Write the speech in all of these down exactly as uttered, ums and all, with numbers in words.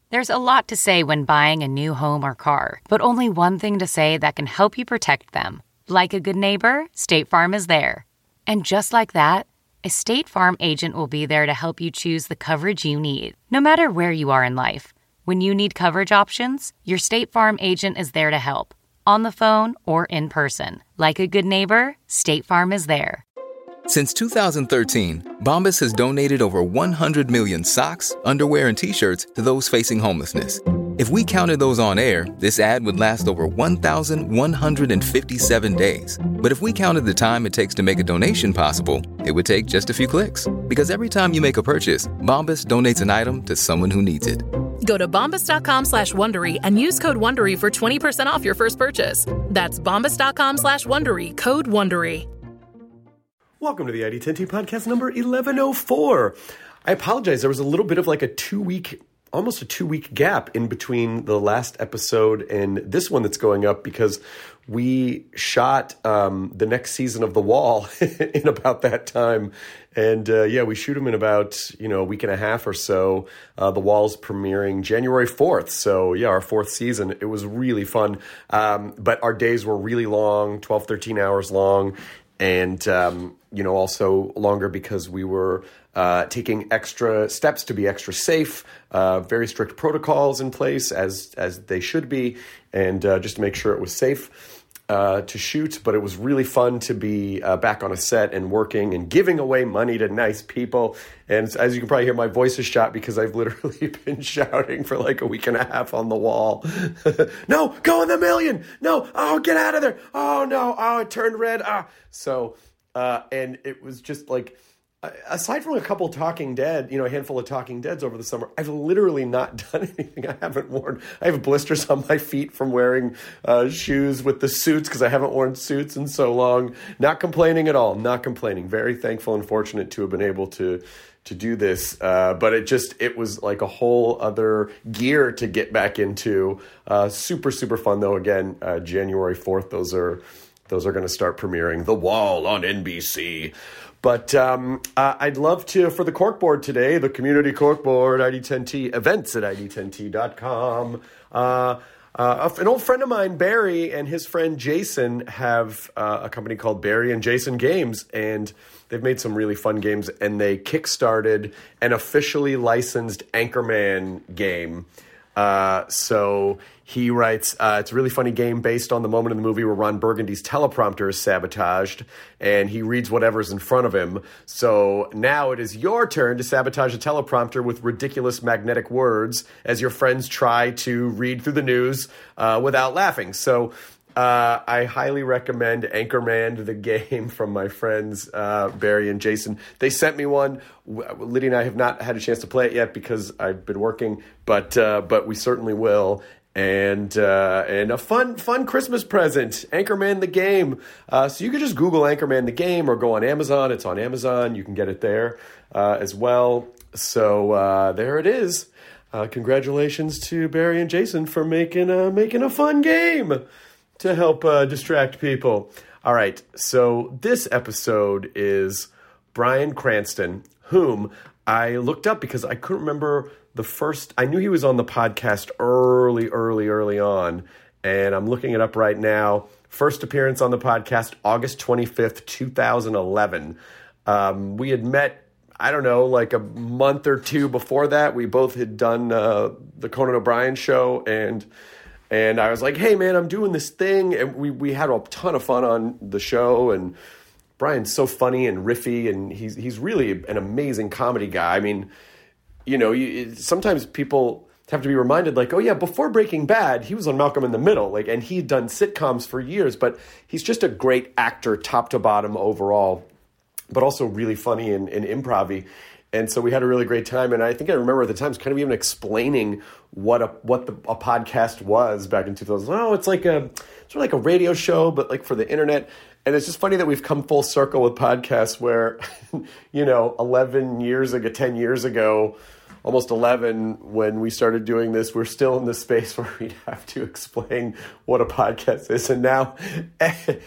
There's a lot to say when buying a new home or car, but only one thing to say that can help you protect them. Like a good neighbor, State Farm is there. And just like that, a State Farm agent will be there to help you choose the coverage you need, no matter where you are in life. When you need coverage options, your State Farm agent is there to help, on the phone or in person. Like a good neighbor, State Farm is there. Since two thousand thirteen, Bombas has donated over one hundred million socks, underwear, and T-shirts to those facing homelessness. If we counted those on air, this ad would last over one thousand one hundred fifty-seven days. But if we counted the time it takes to make a donation possible, it would take just a few clicks. Because every time you make a purchase, Bombas donates an item to someone who needs it. Go to bombas.com slash Wondery and use code Wondery for twenty percent off your first purchase. That's bombas.com slash Wondery, code Wondery. Welcome to the I D ten T podcast number eleven oh four. I apologize. There was a little bit of like a two-week, almost a two-week gap in between the last episode and this one that's going up because we shot um, the next season of The Wall in about that time. And uh, yeah, we shoot them in about, you know, a week and a half or so. Uh, the Wall's premiering January fourth. So yeah, our fourth season. It was really fun. Um, but our days were really long, twelve, thirteen hours long. And, um, you know, also longer because we were uh, taking extra steps to be extra safe, uh, very strict protocols in place as as they should be, and uh, just to make sure it was safe uh, to shoot. But it was really fun to be uh, back on a set and working and giving away money to nice people. And as you can probably hear, my voice is shot because I've literally been shouting for like a week and a half on The Wall. No, go in the million. No, oh, get out of there. Oh, no. Oh, it turned red. Ah. So, uh, and it was just like, aside from a couple Talking Dead, you know, a handful of Talking Deads over the summer, I've literally not done anything. I haven't worn, I have blisters on my feet from wearing uh, shoes with the suits because I haven't worn suits in so long. Not complaining at all. Not complaining. Very thankful and fortunate to have been able to to do this. Uh, but it just, it was like a whole other gear to get back into. Uh, super, super fun though. Again, uh, January fourth, those are, those are going to start premiering. The Wall on N B C. But um, uh, I'd love to, for the corkboard today, the community corkboard, I D ten T, events at I D ten T dot com. Uh, uh, an old friend of mine, Barry, and his friend Jason have uh, a company called Barry and Jason Games, and they've made some really fun games, and they kickstarted an officially licensed Anchorman game. Uh, so he writes, uh, it's a really funny game based on the moment in the movie where Ron Burgundy's teleprompter is sabotaged and he reads whatever's in front of him. So now it is your turn to sabotage a teleprompter with ridiculous magnetic words as your friends try to read through the news uh, without laughing. So Uh, I highly recommend Anchorman, the game, from my friends uh, Barry and Jason. They sent me one. Lydia and I have not had a chance to play it yet because I've been working, but uh, but we certainly will. And uh, and a fun fun Christmas present, Anchorman the game. Uh, so you can just Google Anchorman the game or go on Amazon. It's on Amazon. You can get it there uh, as well. So uh, there it is. Uh, congratulations to Barry and Jason for making a, making a fun game to help uh, distract people. All right, so this episode is Bryan Cranston, whom I looked up because I couldn't remember the first... I knew he was on the podcast early, early, early on, and I'm looking it up right now. First appearance on the podcast, August twenty-fifth, twenty eleven. Um, we had met, I don't know, like a month or two before that. We both had done uh, the Conan O'Brien show, and... And I was like, hey, man, I'm doing this thing. And we, we had a ton of fun on the show. And Bryan's so funny and riffy. And he's he's really an amazing comedy guy. I mean, you know, you, sometimes people have to be reminded, like, oh, yeah, before Breaking Bad, he was on Malcolm in the Middle. Like, and he'd done sitcoms for years. But he's just a great actor, top to bottom overall. But also really funny and, and improv-y. And so we had a really great time, and I think I remember at the time kind of even explaining what a what the, a podcast was back in two thousand. Oh, it's like a sort of like a radio show, but like for the internet. And it's just funny that we've come full circle with podcasts where, you know, eleven years ago, ten years ago, almost eleven, when we started doing this, we're still in the space where we'd have to explain what a podcast is. And now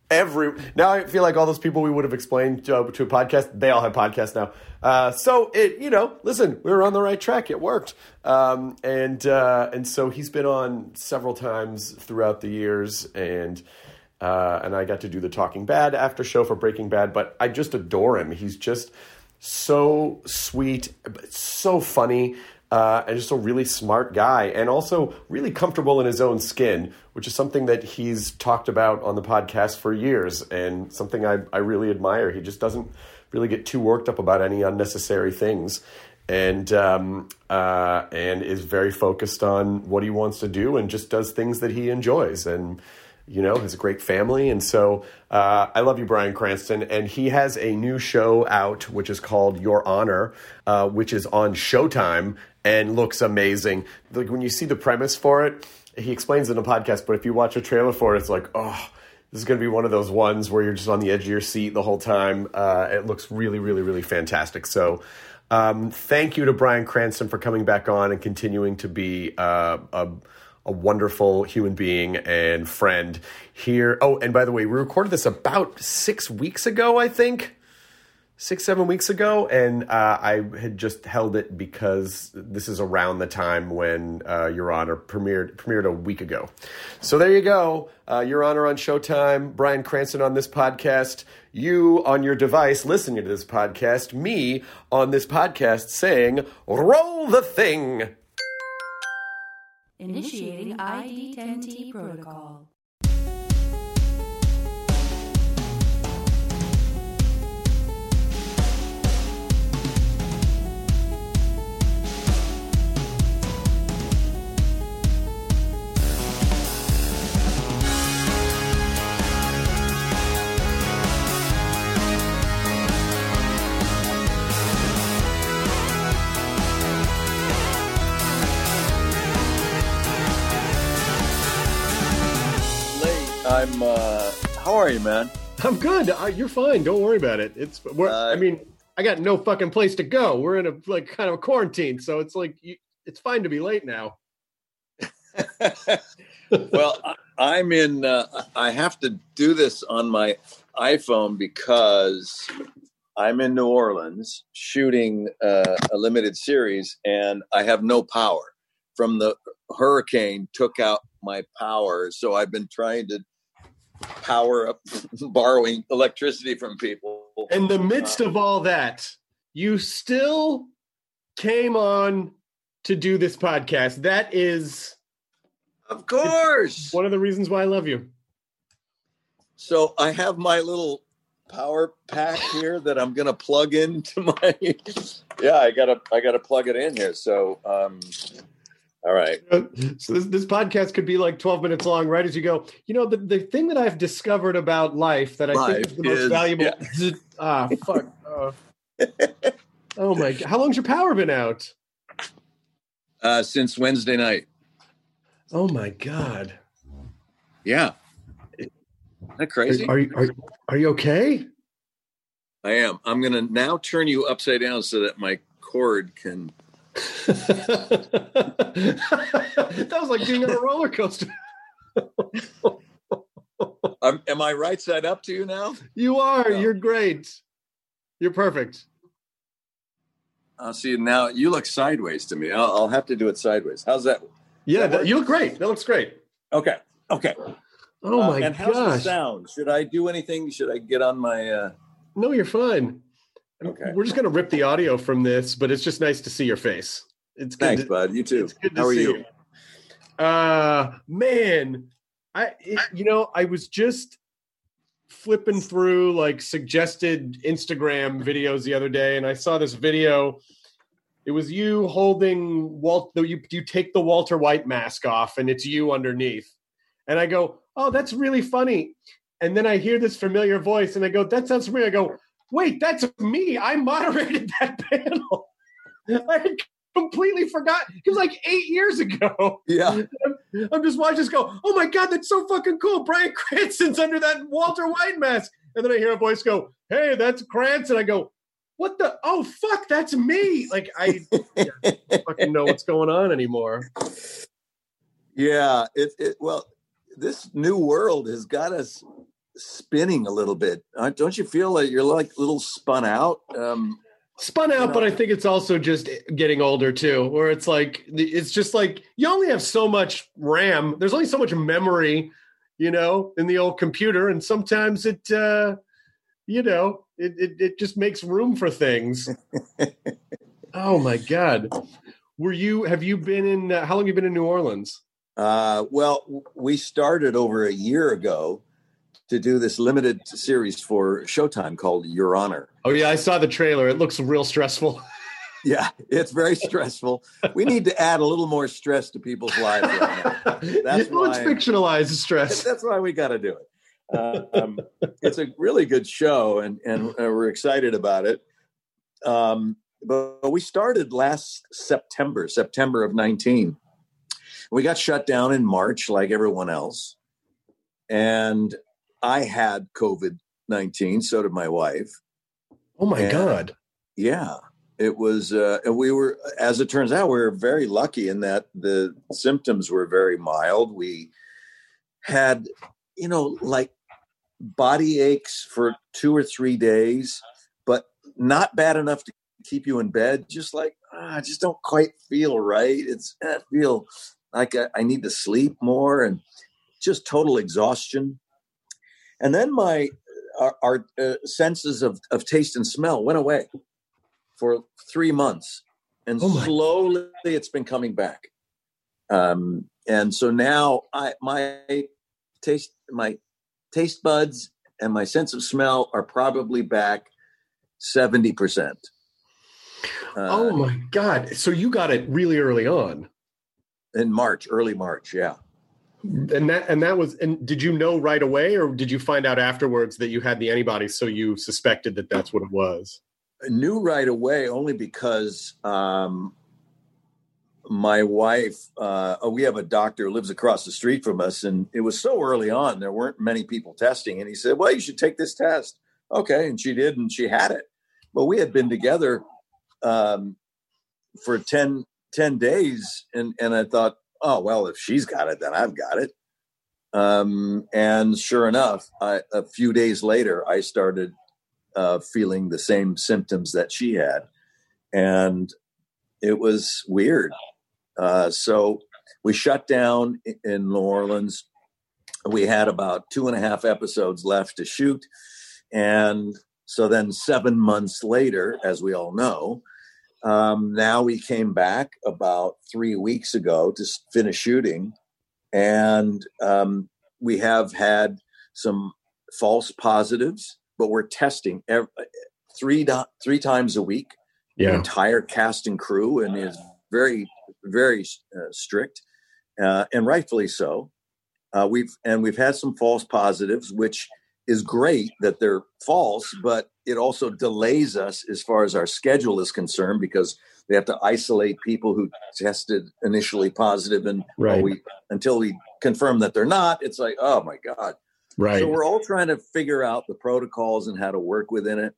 Every now I feel like all those people we would have explained to, to a podcast, they all have podcasts now. Uh, so it, you know, listen, we were on the right track. It worked. Um, and, uh, and so he's been on several times throughout the years, and, uh, and I got to do the Talking Bad after show for Breaking Bad, but I just adore him. He's just so sweet, so funny. Uh, and just a really smart guy, and also really comfortable in his own skin, which is something that he's talked about on the podcast for years, and something I, I really admire. He just doesn't really get too worked up about any unnecessary things, and um, uh, and is very focused on what he wants to do, and just does things that he enjoys, and you know, has a great family. And so uh, I love you, Bryan Cranston. And he has a new show out, which is called Your Honor, uh, which is on Showtime and looks amazing. Like, when you see the premise for it, he explains it in a podcast, but if you watch a trailer for it, it's like, oh, this is going to be one of those ones where you're just on the edge of your seat the whole time. Uh, it looks really, really, really fantastic. So um, thank you to Bryan Cranston for coming back on and continuing to be uh, a a wonderful human being and friend here. Oh, and by the way, we recorded this about six weeks ago, I think. Six, seven weeks ago. And uh, I had just held it because this is around the time when uh, Your Honor premiered, premiered a week ago. So there you go. Uh, Your Honor on Showtime, Bryan Cranston on this podcast, you on your device listening to this podcast, me on this podcast saying, roll the thing. Initiating I D ten T protocol. I'm, uh, how are you, man? I'm good. Uh, you're fine. Don't worry about it. It's, we're, uh, I mean, I got no fucking place to go. We're in a, like, kind of a quarantine. So it's like, you, it's fine to be late now. Well, I, I'm in, uh, I have to do this on my iPhone because I'm in New Orleans shooting uh, a limited series, and I have no power. From the hurricane took out my power. So I've been trying to power up, borrowing electricity from people. In the midst uh, of all that, you still came on to do this podcast. That is, of course, one of the reasons why I love you. So I have my little power pack here that I'm going to plug into my, yeah, I gotta, I gotta plug it in here. So, um, all right. So this, this podcast could be like twelve minutes long, right? As you go, you know, the, the thing that I've discovered about life that I life think is the most is, valuable. Yeah. Ah, fuck. Oh. Oh my God. How long's your power been out? Uh, since Wednesday night. Oh my God. Yeah. Isn't that crazy? Are, are you, are, are you okay? I am. I'm going to now turn you upside down so that my cord can. That was like being on a roller coaster. um, am I right side up to you now? You are. No. You're great. You're perfect. I'll see you now. You look sideways to me. I'll, I'll have to do it sideways. How's that? Yeah, that, you look great. That looks great. Okay. Okay. Oh my uh, and gosh. And how's the sound? Should I do anything? Should I get on my? Uh... No, you're fine. Okay. We're just going to rip the audio from this, but it's just nice to see your face. It's good. Thanks, to, bud. You too. It's good to How are see you? you? Uh, man, I, it, you know, I was just flipping through like suggested Instagram videos the other day, and I saw this video. It was you holding Walt. You you take the Walter White mask off, and it's you underneath. And I go, oh, that's really funny. And then I hear this familiar voice, and I go, that sounds familiar. I go, wait, that's me. I moderated that panel. I had completely forgot. It was like eight years ago. Yeah. I'm, I'm just watching this go, oh my God, that's so fucking cool. Bryan Cranston's under that Walter White mask. And then I hear a voice go, hey, that's Cranston. I go, what the? Oh, fuck, that's me. Like, I, yeah, I don't fucking know what's going on anymore. Yeah. It, it, well, this new world has got us spinning a little bit. Uh, don't you feel like you're like a little spun out? Um, Spun out, you know? But I think it's also just getting older too, where it's like, it's just like, you only have so much RAM. There's only so much memory, you know, in the old computer. And sometimes it, uh, you know, it, it, it just makes room for things. Oh my God. Were you, have you been in, uh, how long have you been in New Orleans? Uh, well, we started over a year ago to do this limited series for Showtime called Your Honor. Oh yeah, I saw the trailer. It looks real stressful. Yeah, it's very stressful. We need to add a little more stress to people's lives right now. That's well, why, it's fictionalized stress. That's why we got to do it. Uh, um, it's a really good show, and, and uh, we're excited about it. Um, but, but we started last September, September of nineteen. We got shut down in March like everyone else. And I had COVID nineteen, so did my wife. Oh my and, God. Yeah, it was, uh, and we were, as it turns out, we were very lucky in that the symptoms were very mild. We had, you know, like body aches for two or three days, but not bad enough to keep you in bed. Just like, ah, I just don't quite feel right. It's, I feel like I, I need to sleep more, and just total exhaustion. And then my our, our uh, senses of, of taste and smell went away for three months, and oh slowly it's been coming back. Um, and so now I my taste my taste buds and my sense of smell are probably back seventy percent. Uh, oh my God! So you got it really early on in March, early March, yeah. And that and that was and did you know right away, or did you find out afterwards that you had the antibodies, so you suspected that that's what it was? I knew right away only because um, my wife, uh, we have a doctor who lives across the street from us, and it was so early on, there weren't many people testing. And he said, well, you should take this test. Okay. And she did, and she had it. But we had been together um, for ten, ten days, and, and I thought, oh, well, if she's got it, then I've got it. Um, and sure enough, I, a few days later, I started uh, feeling the same symptoms that she had. And it was weird. Uh, so we shut down in New Orleans. We had about two and a half episodes left to shoot. And so then seven months later, as we all know, Um, now we came back about three weeks ago to finish shooting, and um, we have had some false positives, but we're testing every, three three times a week. Yeah, the entire cast and crew, and is very very uh, strict, uh, and rightfully so. Uh, we've and we've had some false positives, which is great that they're false, but it also delays us as far as our schedule is concerned, because we have to isolate people who tested initially positive, and right. we until we confirm that they're not, it's like, oh my God. Right. So we're all trying to figure out the protocols and how to work within it.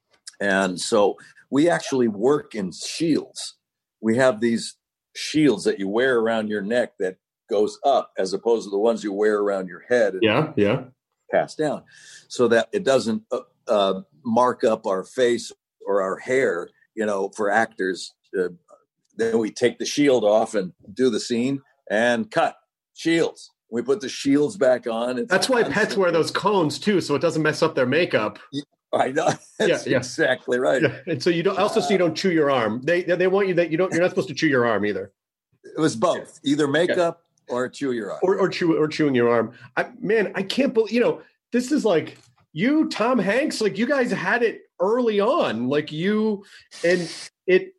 And so we actually work in shields. We have these shields that you wear around your neck that goes up, as opposed to the ones you wear around your head. And yeah, yeah. pass down, so that it doesn't uh, uh, mark up our face or our hair, you know, for actors. Uh, then we take the shield off and do the scene and cut shields. We put the shields back on. It's That's why pets wear those cones too, so it doesn't mess up their makeup. I know. That's yeah, yeah. exactly right. Yeah. And so you don't also so you don't chew your arm. They they want you that you don't. You're not supposed to chew your arm either. It was both, either makeup yeah. or chew your arm, or or chew or chewing your arm. I, man, I can't believe you know. This is like you, Tom Hanks, like you guys had it early on, like you, and it,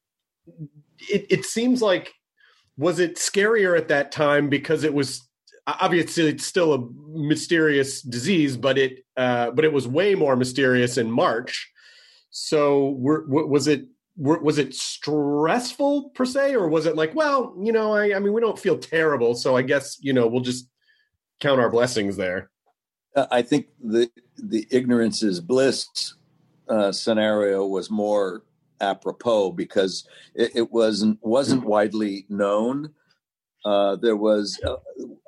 it, it seems like, was it scarier at that time because it was obviously it's still a mysterious disease, but it, uh, but it was way more mysterious in March. So were, was it, were, was it stressful per se, or was it like, well, you know, I, I mean, we don't feel terrible, so I guess, you know, we'll just count our blessings there. I think the the ignorance is bliss uh, scenario was more apropos, because it, it wasn't wasn't widely known. Uh, there was uh,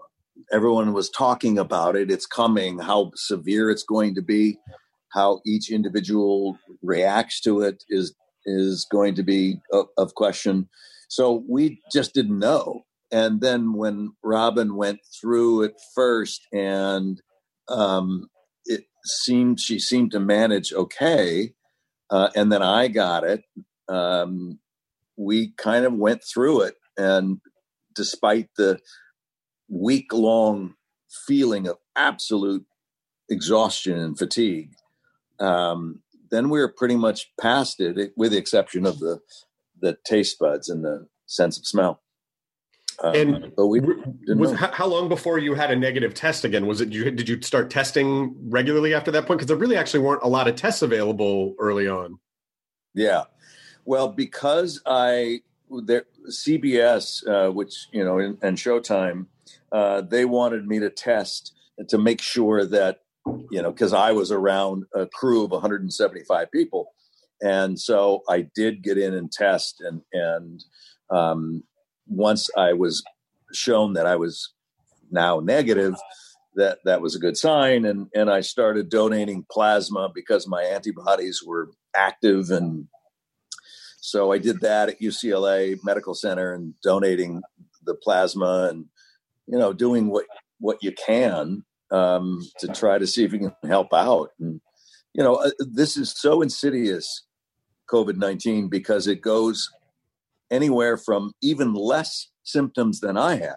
everyone was talking about it. It's coming, how severe it's going to be, how each individual reacts to it is is going to be of, of question. So we just didn't know. And then when Robin went through it first, and um, it seemed she seemed to manage okay, uh, and then I got it. Um, we kind of went through it, and despite the week-long feeling of absolute exhaustion and fatigue, um, then we were pretty much past it, with the exception of the the taste buds and the sense of smell. Um, and but we was how, how long before you had a negative test again? Was it you? Did you start testing regularly after that point? Because there really actually weren't a lot of tests available early on. Yeah, well, because I there C B S, uh, which you know, and, and Showtime, uh, they wanted me to test to make sure that you know, because I was around a crew of one hundred seventy-five people, and so I did get in and test, and and. Um, Once I was shown that I was now negative, that that was a good sign. And, and I started donating plasma because my antibodies were active. And so I did that at U C L A Medical Center, and donating the plasma and, you know, doing what, what you can um, to try to see if you can help out. And, you know, uh, this is so insidious, COVID nineteen, because it goes anywhere from even less symptoms than I had,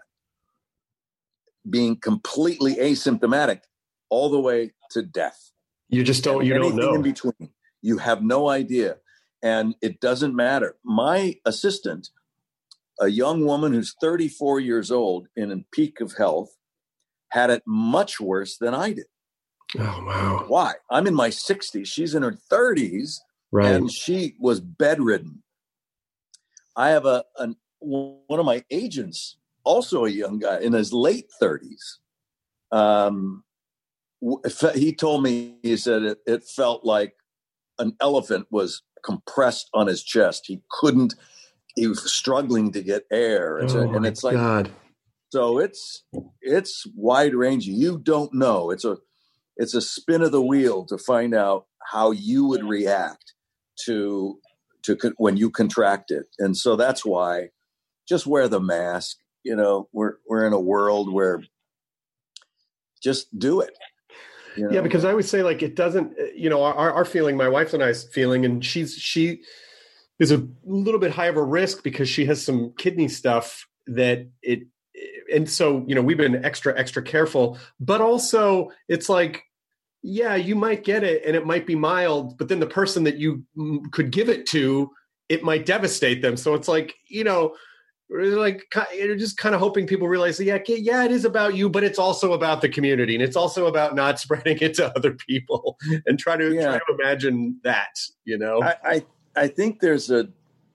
being completely asymptomatic, all the way to death. You just don't, and you don't know. In between, you have no idea. And it doesn't matter. My assistant, a young woman who's thirty-four years old in a peak of health, had it much worse than I did. Oh, wow. Why? I'm in my sixties. She's in her thirties. Right. And she was bedridden. I have a, a one of my agents, also a young guy in his late thirties. Um, he told me, he said it, it felt like an elephant was compressed on his chest. He couldn't, he was struggling to get air. And, oh so, and my it's like, God. so it's, it's wide ranging. You don't know. It's a, it's a spin of the wheel to find out how you would react to to when you contract it. And so that's why just wear the mask. You know, we're, we're in a world where just do it. You know? Yeah. Because I would say, like, it doesn't, you know, our, our feeling, my wife and I's feeling, and she's, she is a little bit high of a risk because she has some kidney stuff that it, and so, you know, we've been extra, extra careful, but also it's like, yeah, you might get it and it might be mild, but then the person that you could give it to, it might devastate them. So it's like, you know, like you're just kind of hoping people realize that, yeah, yeah, it is about you, but it's also about the community, and it's also about not spreading it to other people, and try to, yeah. try to imagine that, you know? I, I, I think there's a,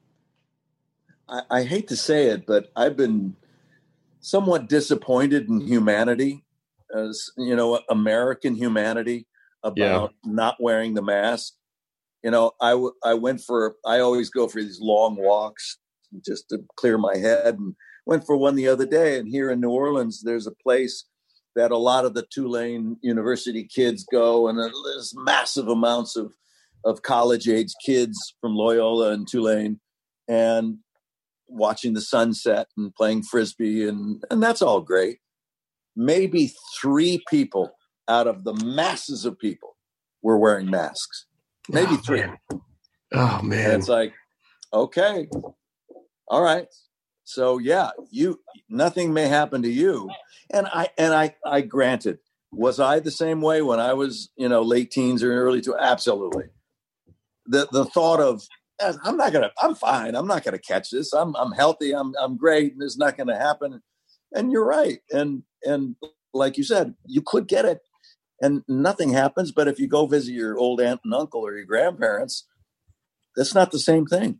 I, I hate to say it, but I've been somewhat disappointed in humanity. As you know, American humanity, about yeah. not wearing the mask. You know, I, w- I went for, I always go for these long walks just to clear my head, and went for one the other day. And here in New Orleans, there's a place that a lot of the Tulane University kids go, and there's massive amounts of, of college age kids from Loyola and Tulane, and watching the sunset and playing Frisbee. And, and that's all great. Maybe three people out of the masses of people were wearing masks. Maybe oh, three. Man. Oh man. And it's like, okay, all right. So yeah, you, nothing may happen to you. And I, and I, I granted, was I the same way when I was, you know, late teens or early to absolutely. The, the thought of, I'm not going to, I'm fine. I'm not going to catch this. I'm, I'm healthy. I'm, I'm great. And it's not going to happen. And you're right. And, and like you said, you could get it and nothing happens. But if you go visit your old aunt and uncle or your grandparents, that's not the same thing.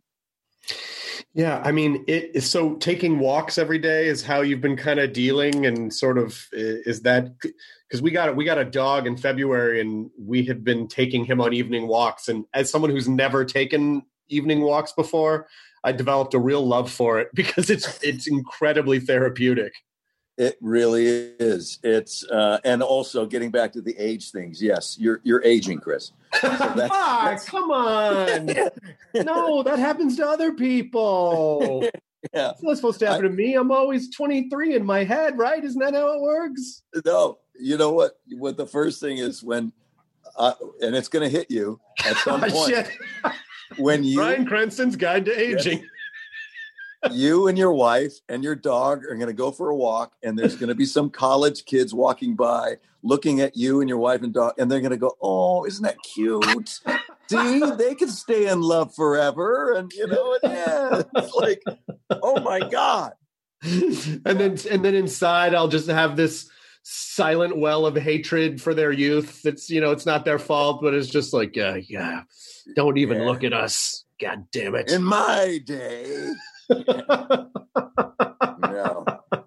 Yeah. I mean, it is, so taking walks every day is how you've been kind of dealing, and sort of is that, because we got we got a dog in February, and we had been taking him on evening walks. And as someone who's never taken evening walks before, I developed a real love for it because it's, it's incredibly therapeutic. It really is. It's uh, and also getting back to the age things. Yes, you're you're aging, Chris. So that's, ah, that's... come on. No, that happens to other people. Yeah. It's not supposed to happen I, to me. I'm always twenty-three in my head, right? Isn't that how it works? No. You know what? What the first thing is when, uh, and it's going to hit you at some oh, point. Shit. When you Bryan Cranston's Guide to Aging. Yes. You and your wife and your dog are going to go for a walk, and there's going to be some college kids walking by looking at you and your wife and dog, and they're going to go, oh, isn't that cute? See, they can stay in love forever. And, you know, and yeah, it's like, oh, my God. And then and then inside, I'll just have this silent well of hatred for their youth. It's, you know, it's not their fault, but it's just like, yeah, yeah, don't even yeah. look at us. God damn it. In my day. No.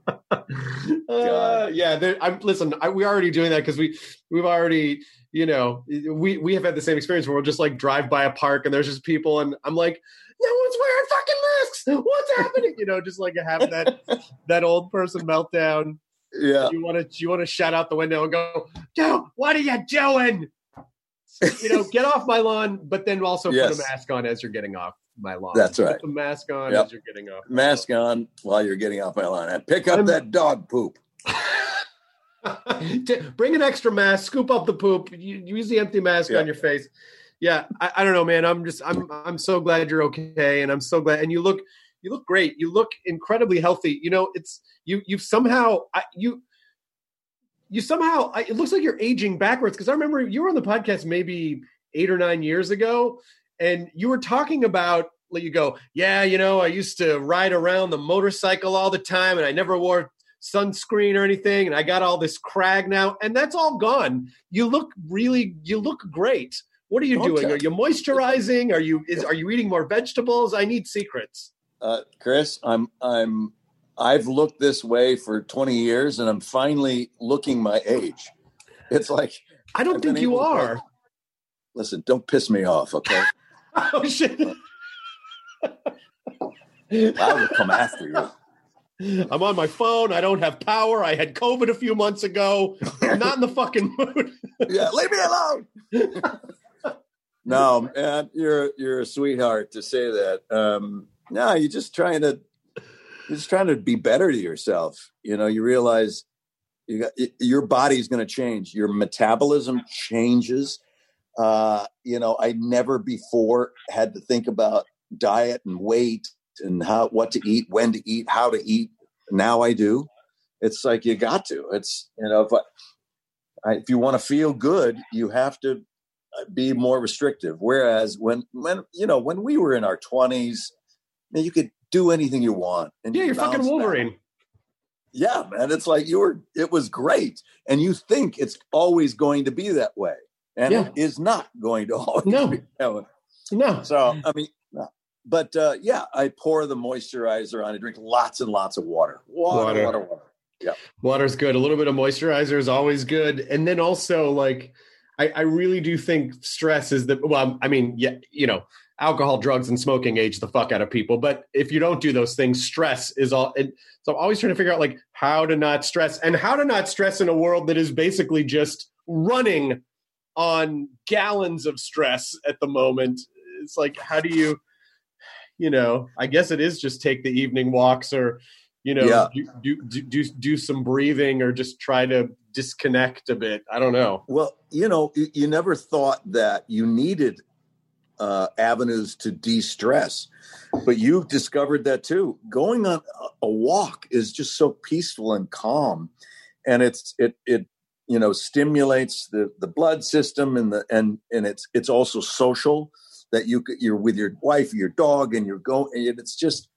Uh, yeah, I'm listen. I, we're already doing that because we we've already, you know, we we have had the same experience where we'll just like drive by a park and there's just people and I'm like, no one's wearing fucking masks. What's happening? You know, just like have that that old person meltdown. Yeah, you want to you want to shout out the window and go, "Yo, what are you doing?" You know, get off my lawn, but then also yes. put a mask on as you're getting off my lawn. That's right. Put the mask on yep. as you're getting off. Mask on while you're getting off my lawn. And pick up I'm, that dog poop. Bring an extra mask. Scoop up the poop. You, use the empty mask yeah. on your face. Yeah, I, I don't know, man. I'm just I'm I'm so glad you're okay, and I'm so glad. And you look you look great. You look incredibly healthy. You know, it's you you've somehow I, you. You somehow, it looks like you're aging backwards because I remember you were on the podcast maybe eight or nine years ago and you were talking about, like you go, yeah, you know, I used to ride around the motorcycle all the time and I never wore sunscreen or anything. And I got all this crag now and that's all gone. You look really, you look great. What are you okay. doing? Are you moisturizing? Are you, is, are you eating more vegetables? I need secrets. Uh, Chris, I'm, I'm, I've looked this way for twenty years and I'm finally looking my age. It's like, I don't I've think you are. To, listen, don't piss me off. Okay. Oh shit. I will come after you. I'm on my phone. I don't have power. I had COVID a few months ago. I'm not in the fucking mood. Yeah. Leave me alone. No, man, you're, you're a sweetheart to say that. Um, no, you're just trying to, You're just trying to be better to yourself. You know, you realize you got, it, your body's going to change. Your metabolism changes. Uh, you know, I never before had to think about diet and weight and how, what to eat, when to eat, how to eat. Now I do. It's like, you got to, it's, you know, if I, I, if you want to feel good, you have to be more restrictive. Whereas when, when, you know, when we were in our twenties, man, you could do anything you want. And yeah, you you're fucking Wolverine. Back. Yeah, man. It's like you were, it was great. And you think it's always going to be that way. And yeah. it is not going to always no. be that way. No. So, I mean, no. But uh, yeah, I pour the moisturizer on. I drink lots and lots of water. Water, water, water. water. Yeah. Water's good. A little bit of moisturizer is always good. And then also, like, I, I really do think stress is the, well, I mean, yeah, you know, alcohol, drugs, and smoking age the fuck out of people. But if you don't do those things, stress is all. It, so I'm always trying to figure out like how to not stress and how to not stress in a world that is basically just running on gallons of stress at the moment. It's like, how do you, you know, I guess it is just take the evening walks or, you know, yeah. do, do, do, do some breathing or just try to disconnect a bit. I don't know. Well, you know, you, you never thought that you needed Uh, avenues to de-stress, but you've discovered that too. Going on a walk is just so peaceful and calm, and it's it it you know stimulates the the blood system and the and and it's it's also social that you you're with your wife, your dog, and you're going. And it's just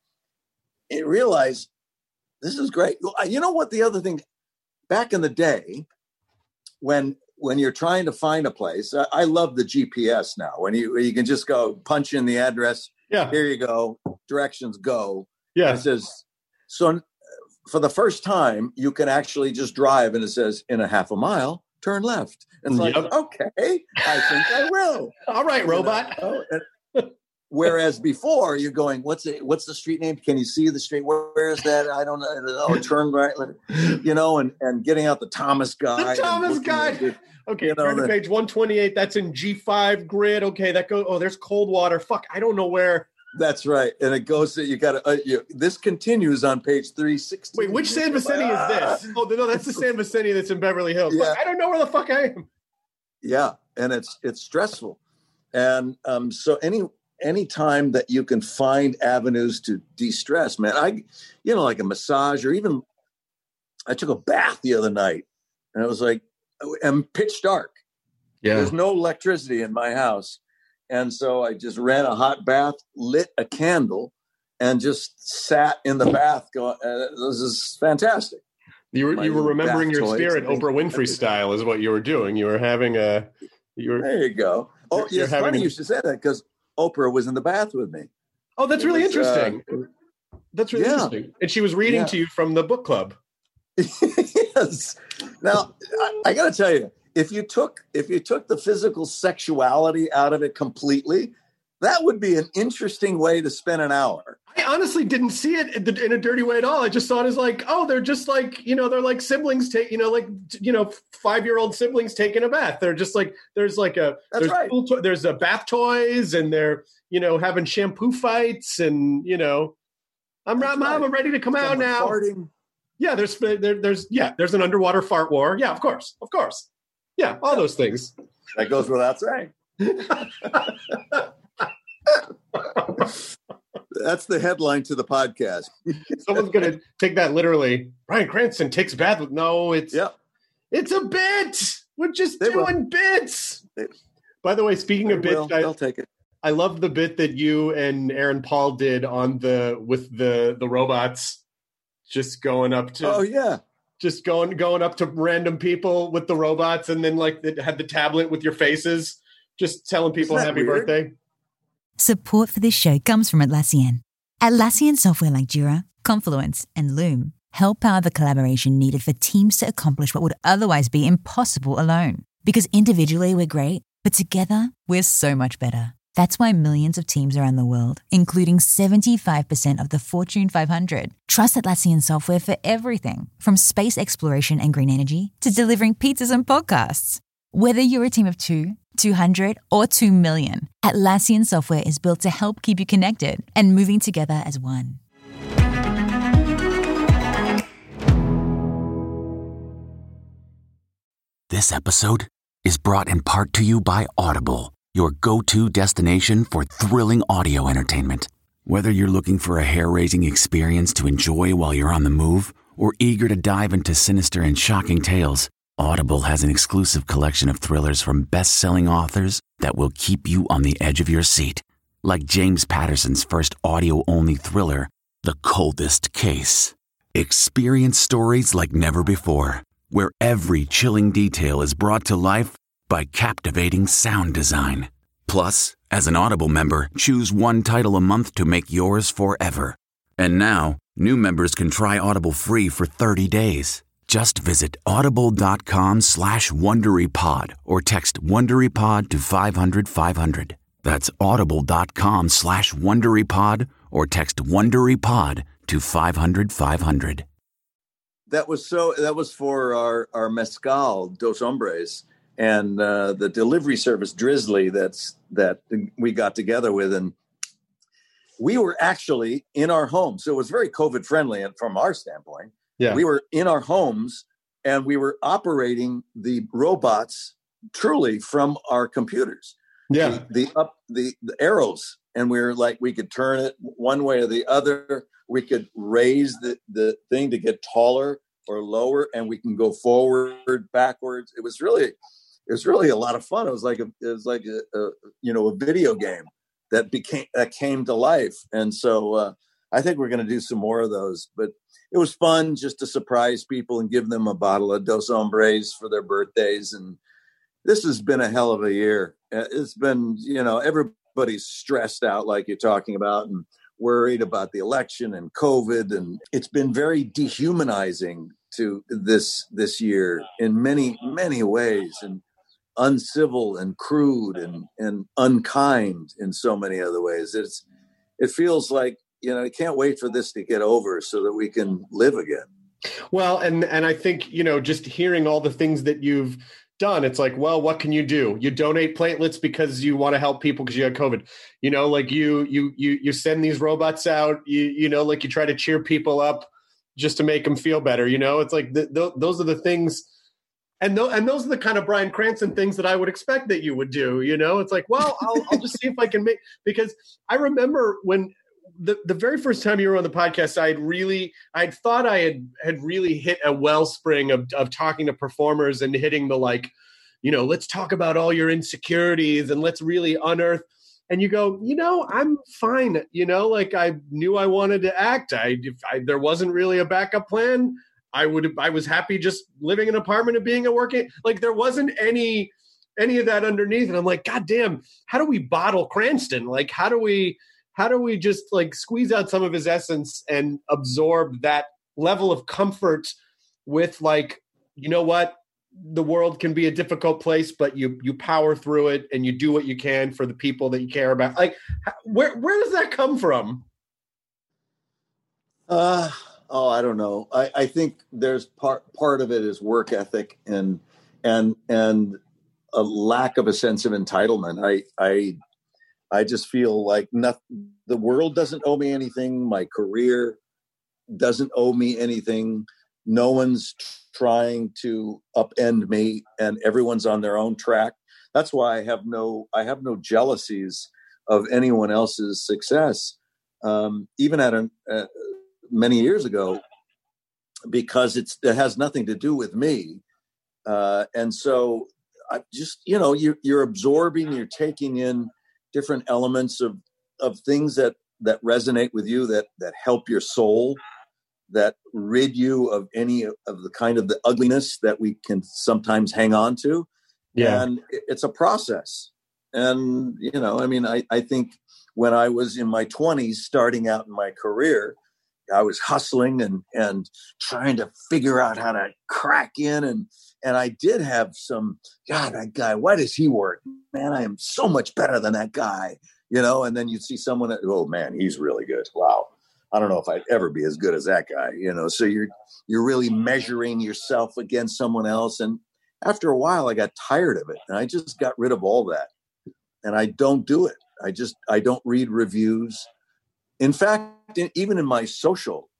you realize this is great. You know what? The other thing, back in the day, when when you're trying to find a place, I, I love the G P S now. When you you can just go punch in the address. Yeah. Here you go. Directions go. Yeah. It says, so for the first time, you can actually just drive and it says in a half a mile, turn left. It's like, yep. Okay, I think I will. All right, robot. You know? and, Whereas before you're going, what's it? What's the street name? Can you see the street? Where, where is that? I don't know. Oh, turn right, you know, and, and getting out the Thomas Guide. The Thomas Guide. The, okay, you know, turn to the, page one twenty-eight. That's in G five grid. Okay, that goes. Oh, there's Coldwater. Fuck, I don't know where. That's right, and it goes to you. Got to. Uh, you, this continues on page three sixty. Wait, which San Vicente ah. is this? Oh no, that's the San Vicente that's in Beverly Hills. Yeah. Fuck, I don't know where the fuck I am. Yeah, and it's it's stressful, and um, so any. Any time that you can find avenues to de-stress, man, I, you know, like a massage or even I took a bath the other night and it was like, and pitch dark. Yeah. There's no electricity in my house. And so I just ran a hot bath, lit a candle and just sat in the bath going, uh, this is fantastic. You were, my you were remembering your toys. spirit, Oprah Winfrey style is what you were doing. You were having a, you were, there you go. Oh, you're, it's you're funny having, you should say that because Oprah was in the bath with me. Oh, that's It really was, interesting. uh, That's really yeah. interesting. And she was reading Yeah. to you from the book club. Yes. Now, I, I got to tell you, if you took if you took the physical sexuality out of it completely, that would be an interesting way to spend an hour. I honestly didn't see it in, the, in a dirty way at all. I just saw it as like, oh, they're just like, you know, they're like siblings take, you know, like, you know, five-year-old siblings taking a bath. They're just like, there's like a, That's there's, right. cool to- there's a bath toys and they're, you know, having shampoo fights and, you know, I'm, That's Mom, right. I'm ready to come out Someone now. farting. Yeah, there's, there, there's, yeah, there's an underwater fart war. Yeah, of course, of course. Yeah, all those things. That goes without saying. That's the headline to the podcast. Someone's going to take that literally. Bryan Cranston takes a bath with, no, it's, Yep. it's a bit. We're just They will. doing bits. They- By the way, speaking They of bits, will. I, They'll take it. I love the bit that you and Aaron Paul did on the with the the robots, just going up to Oh, yeah. just going going up to random people with the robots, and then like it had the tablet with your faces, just telling people Isn't that happy weird? birthday. Support for this show comes from Atlassian. Atlassian software like Jira, Confluence, and Loom help power the collaboration needed for teams to accomplish what would otherwise be impossible alone. Because individually we're great, but together we're so much better. That's why millions of teams around the world, including seventy-five percent of the Fortune five hundred, trust Atlassian software for everything from space exploration and green energy to delivering pizzas and podcasts. Whether you're a team of two, two hundred, or two million, Atlassian software is built to help keep you connected and moving together as one. This episode is brought in part to you by Audible, your go-to destination for thrilling audio entertainment. Whether you're looking for a hair-raising experience to enjoy while you're on the move or eager to dive into sinister and shocking tales, Audible has an exclusive collection of thrillers from best-selling authors that will keep you on the edge of your seat. Like James Patterson's first audio-only thriller, The Coldest Case. Experience stories like never before, where every chilling detail is brought to life by captivating sound design. Plus, as an Audible member, choose one title a month to make yours forever. And now, new members can try Audible free for thirty days. Just visit audible.com slash WonderyPod or text WonderyPod to five hundred five hundred. That's audible.com slash WonderyPod or text WonderyPod to five hundred five hundred. That was so. That was for our our mezcal Dos Hombres and uh, the delivery service Drizzly. That's that we got together with, and we were actually in our home, so it was very COVID friendly. And from our standpoint, Yeah, we were in our homes and we were operating the robots truly from our computers. yeah. The, the up the, the arrows, and we were like we could turn it one way or the other. We could raise the, the thing to get taller or lower, and we can go forward, backwards. It was really, it was really a lot of fun. It was like a, it was like a, a you know, a video game that became that came to life. And so uh, I think we're going to do some more of those. But it was fun just to surprise people and give them a bottle of Dos Hombres for their birthdays. And this has been a hell of a year. It's been, you know, everybody's stressed out, like you're talking about, and worried about the election and COVID, and it's been very dehumanizing to this this year in many many ways. And uncivil and crude and, and unkind in so many other ways. It's, it feels like, you know, I can't wait for this to get over so that we can live again. Well, and, and I think, you know, just hearing all the things that you've done, it's like, well, what can you do? You donate platelets because you want to help people because you had COVID, you know, like you, you, you, you send these robots out, you, you know, like you try to cheer people up just to make them feel better. You know, it's like, the, the, those are the things. And, th- and those are the kind of Bryan Cranston things that I would expect that you would do. You know, it's like, well, I'll, I'll just see if I can make, because I remember when the, the very first time you were on the podcast, I had really, I'd thought I had, had really hit a wellspring of, of talking to performers and hitting the, like, you know, let's talk about all your insecurities and let's really unearth. And you go, you know, I'm fine. You know, like I knew I wanted to act. I, if I there wasn't really a backup plan, I would, I was happy just living in an apartment and being at work. Like there wasn't any, any of that underneath. And I'm like, God damn, how do we bottle Cranston? Like, how do we, how do we just like squeeze out some of his essence and absorb that level of comfort with like, you know what, the world can be a difficult place, but you, you power through it and you do what you can for the people that you care about. Like where, where does that come from? Uh, Oh, I don't know. I, I think there's part part of it is work ethic and and and a lack of a sense of entitlement. I I I just feel like nothing, the world doesn't owe me anything. My career doesn't owe me anything. No one's trying to upend me, and everyone's on their own track. That's why I have no I have no jealousies of anyone else's success, um, even at a. Uh, many years ago, because it's, it has nothing to do with me. Uh, and so I just, you know, you're, you're absorbing, you're taking in different elements of, of things that, that resonate with you, that, that help your soul, that rid you of any of the kind of the ugliness that we can sometimes hang on to. Yeah. And it's a process. And, you know, I mean, I, I think when I was in my twenties, starting out in my career, I was hustling and, and trying to figure out how to crack in. And, and I did have some, God, that guy, why does he work? Man, I am so much better than that guy, you know? And then you see someone that, oh man, he's really good. Wow. I don't know if I'd ever be as good as that guy, you know? So you're, you're really measuring yourself against someone else. And after a while I got tired of it and I just got rid of all that. And I don't do it. I just, I don't read reviews. In fact, even in my social,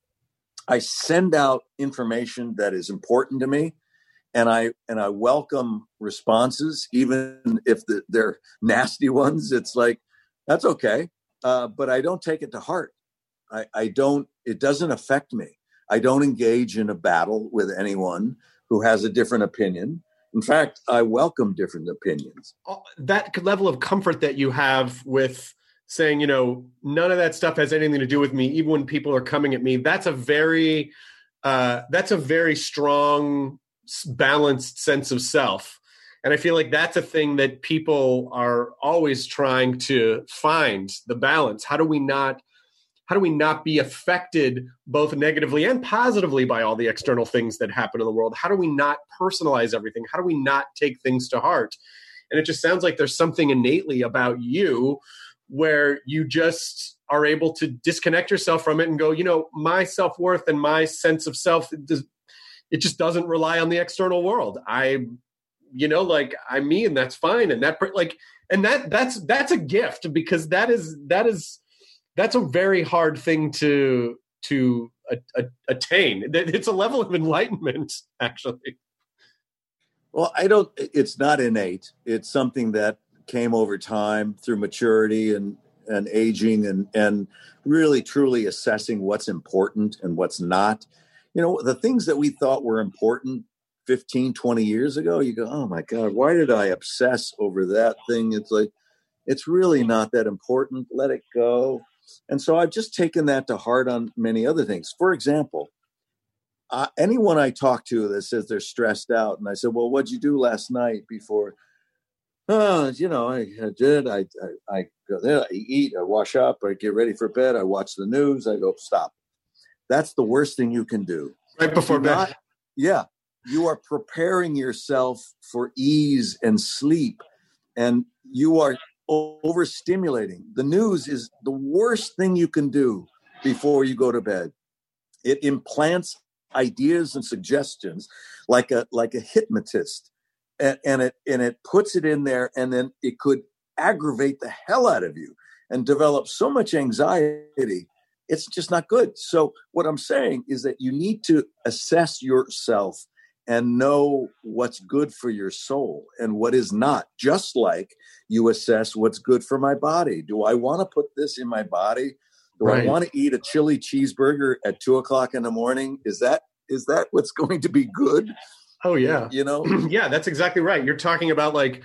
I send out information that is important to me, and I and I welcome responses, even if the, they're nasty ones. It's like, that's okay, uh, but I don't take it to heart. I, I don't. It doesn't affect me. I don't engage in a battle with anyone who has a different opinion. In fact, I welcome different opinions. That level of comfort that you have with saying, you know, none of that stuff has anything to do with me, even when people are coming at me. That's a very, uh, that's a very strong, balanced sense of self. And I feel like that's a thing that people are always trying to find, the balance. How do we not, how do we not be affected both negatively and positively by all the external things that happen in the world? How do we not personalize everything? How do we not take things to heart? And it just sounds like there's something innately about you where you just are able to disconnect yourself from it and go, you know, my self-worth and my sense of self, it, does, it just doesn't rely on the external world. I, you know, like I'm me and that's fine. And that like, and that that's, that's a gift because that is, that is, that's a very hard thing to, to a, a, attain. It's a level of enlightenment actually. Well, I don't, it's not innate. It's something that came over time through maturity and, and aging and, and really truly assessing what's important and what's not. You know, the things that we thought were important fifteen, twenty years ago, you go, oh my God, why did I obsess over that thing? It's like, it's really not that important. Let it go. And so I've just taken that to heart on many other things. For example, uh, anyone I talk to that says they're stressed out and I said, well, what'd you do last night before? Oh, you know, I, I did. I, I I go there, I eat, I wash up, I get ready for bed, I watch the news, I go, stop. That's the worst thing you can do. Right before do bed. Not, yeah. you are preparing yourself for ease and sleep, and you are overstimulating. The news is the worst thing you can do before you go to bed. It implants ideas and suggestions like a like a hypnotist, and, and it and it puts it in there, and then it could aggravate the hell out of you and develop so much anxiety. It's just not good. So what I'm saying is that you need to assess yourself and know what's good for your soul and what is not, just like you assess what's good for my body. Do I want to put this in my body? Do right. I want to eat a chili cheeseburger at two o'clock in the morning? Is that is that what's going to be good? Oh, yeah. You know? Yeah, that's exactly right. You're talking about like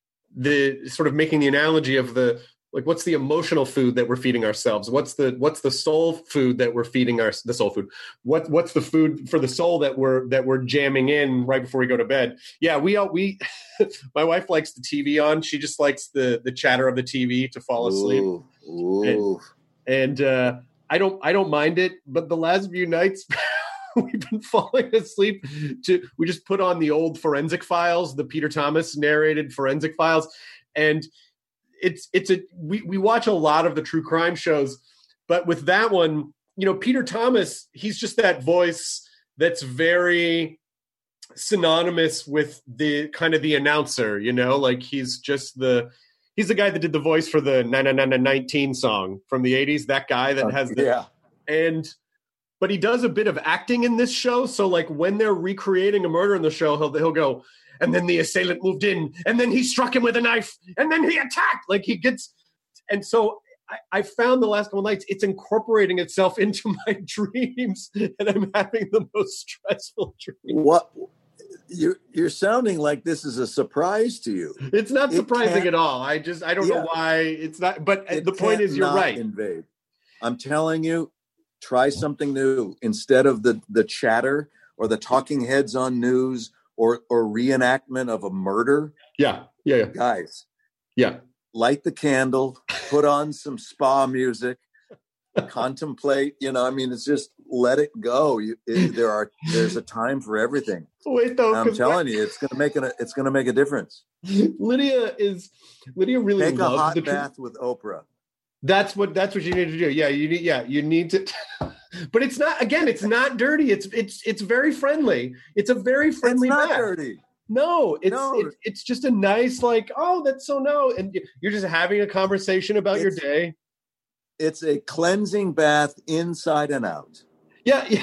the sort of making the analogy of the, like, what's the emotional food that we're feeding ourselves? What's the what's the soul food that we're feeding our the soul food? What what's the food for the soul that we're that we're jamming in right before we go to bed? Yeah, we all we my wife likes the T V on. She just likes the the chatter of the T V to fall asleep. Ooh, ooh. And, and uh, I don't I don't mind it, but the last few nights we've been falling asleep to we just put on the old Forensic Files, the Peter Thomas narrated Forensic Files, and It's it's a we, we watch a lot of the true crime shows, but with that one, you know, Peter Thomas, he's just that voice that's very synonymous with the kind of the announcer, you know, like he's just the he's the guy that did the voice for the nine nine nine nineteen song from the eighties, that guy that has the yeah. And but he does a bit of acting in this show, so like when they're recreating a murder in the show, he'll he'll go, and then the assailant moved in, and then he struck him with a knife, and then he attacked. Like he gets, and so I, I found the last couple nights, it's incorporating itself into my dreams, and I'm having the most stressful dreams. What you're you're sounding like this is a surprise to you. It's not surprising it at all. I just I don't yeah. know why it's not. But it the point is, you're right. Invade. I'm telling you, try something new instead of the the chatter or the talking heads on news. Or or reenactment of a murder. Yeah, yeah, yeah. Guys. Yeah. Light the candle, put on some spa music, contemplate, you know, I mean, it's just let it go. You, it, there are there's a time for everything. Wait, though. I'm telling you, it's gonna make a it's gonna make a difference. Lydia is Lydia really Take loves a hot the bath tr- with Oprah. That's what that's what you need to do. Yeah, you need yeah, you need to but it's not again, it's not dirty. It's it's it's very friendly. It's a very friendly It's not bath. dirty. No, it's No. It, it's just a nice like, oh, that's so no. And you're just having a conversation about your It's- day. It's a cleansing bath inside and out. Yeah, yeah.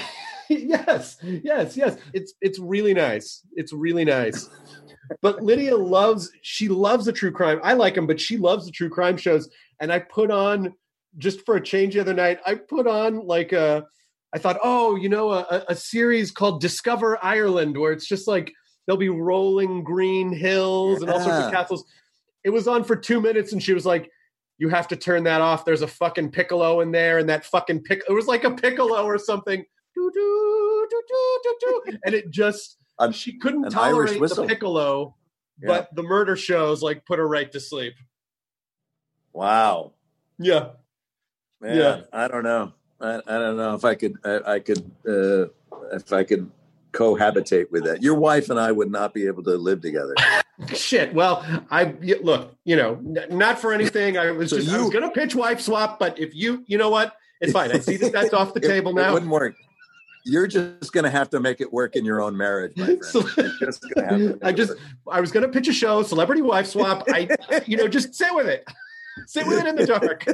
yes, yes, yes. It's it's really nice. It's really nice. But Lydia loves she loves the true crime. I like them, but she loves the true crime shows. And I put on, just for a change the other night, I put on like a, I thought, oh, you know, a, a series called Discover Ireland, where it's just like there'll be rolling green hills and all sorts of Yeah. castles. It was on for two minutes, and she was like, you have to turn that off. There's a fucking piccolo in there, and that fucking pic. It was like a piccolo or something. Doo, doo, doo, doo, doo, doo. And it just, An- she couldn't an tolerate Irish the whistle. piccolo, Yeah. but the murder shows like put her right to sleep. Wow. Yeah. Man, Yeah. I don't know. I, I don't know if I could I, I could uh, if I could cohabitate with that. Your wife and I would not be able to live together. Shit. Well, I y- look, you know, n- not for anything. I was So just I you- was going to pitch wife swap, but if you, you know what, it's fine. I see that that's off the It- table It now. wouldn't work. You're just going to have to make it work in your own marriage, my friend. So- You're just going to have to make I it just, work. I was going to pitch a show, Celebrity Wife Swap. I, you know, just sit with it. Sit with it in the dark.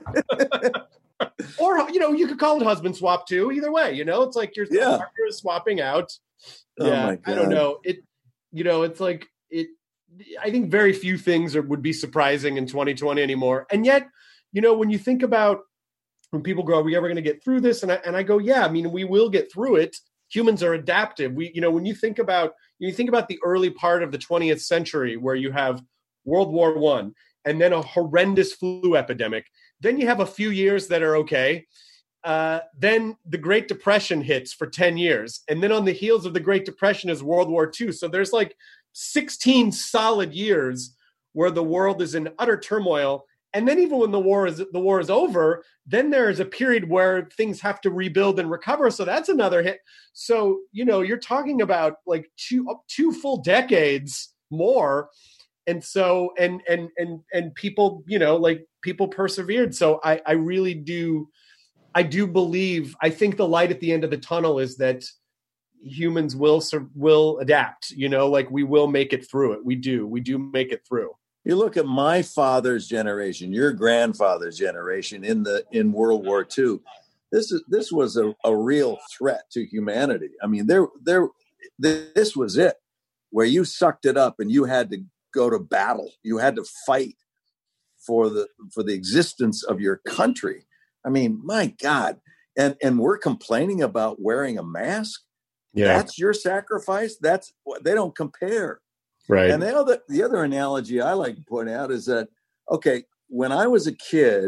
Or, you know, you could call it husband swap too. Either way, you know, it's like your Yeah. partner is swapping out. Oh yeah, my I don't God. know. It, you know, it's like it. I think very few things are, would be surprising in twenty twenty anymore. And yet, you know, when you think about when people go, "Are we ever going to get through this?" and I and I go, "Yeah, I mean, we will get through it. Humans are adaptive. We, you know, when you think about you think about the early part of the twentieth century, where you have World War One and then a horrendous flu epidemic, then you have a few years that are okay." Uh, then the Great Depression hits for ten years. And then on the heels of the Great Depression is World War Two. So there's like sixteen solid years where the world is in utter turmoil. And then even when the war is the war is over, then there is a period where things have to rebuild and recover. So that's another hit. So, you know, you're talking about like two two full decades more. And so and and and and people, you know, like people persevered. So I, I really do I do believe I think the light at the end of the tunnel is that humans will will adapt, you know, like we will make it through it. We do. We do make it through. You look at my father's generation, your grandfather's generation in the in World War Two. This is this was a, a real threat to humanity. I mean, there there this was it, where you sucked it up and you had to go to battle. You had to fight for the for the existence of your country. I mean, my God. And and we're complaining about wearing a mask. Yeah. That's your sacrifice. That's they don't compare. Right. And the other, the other analogy I like to point out is that, okay, when I was a kid,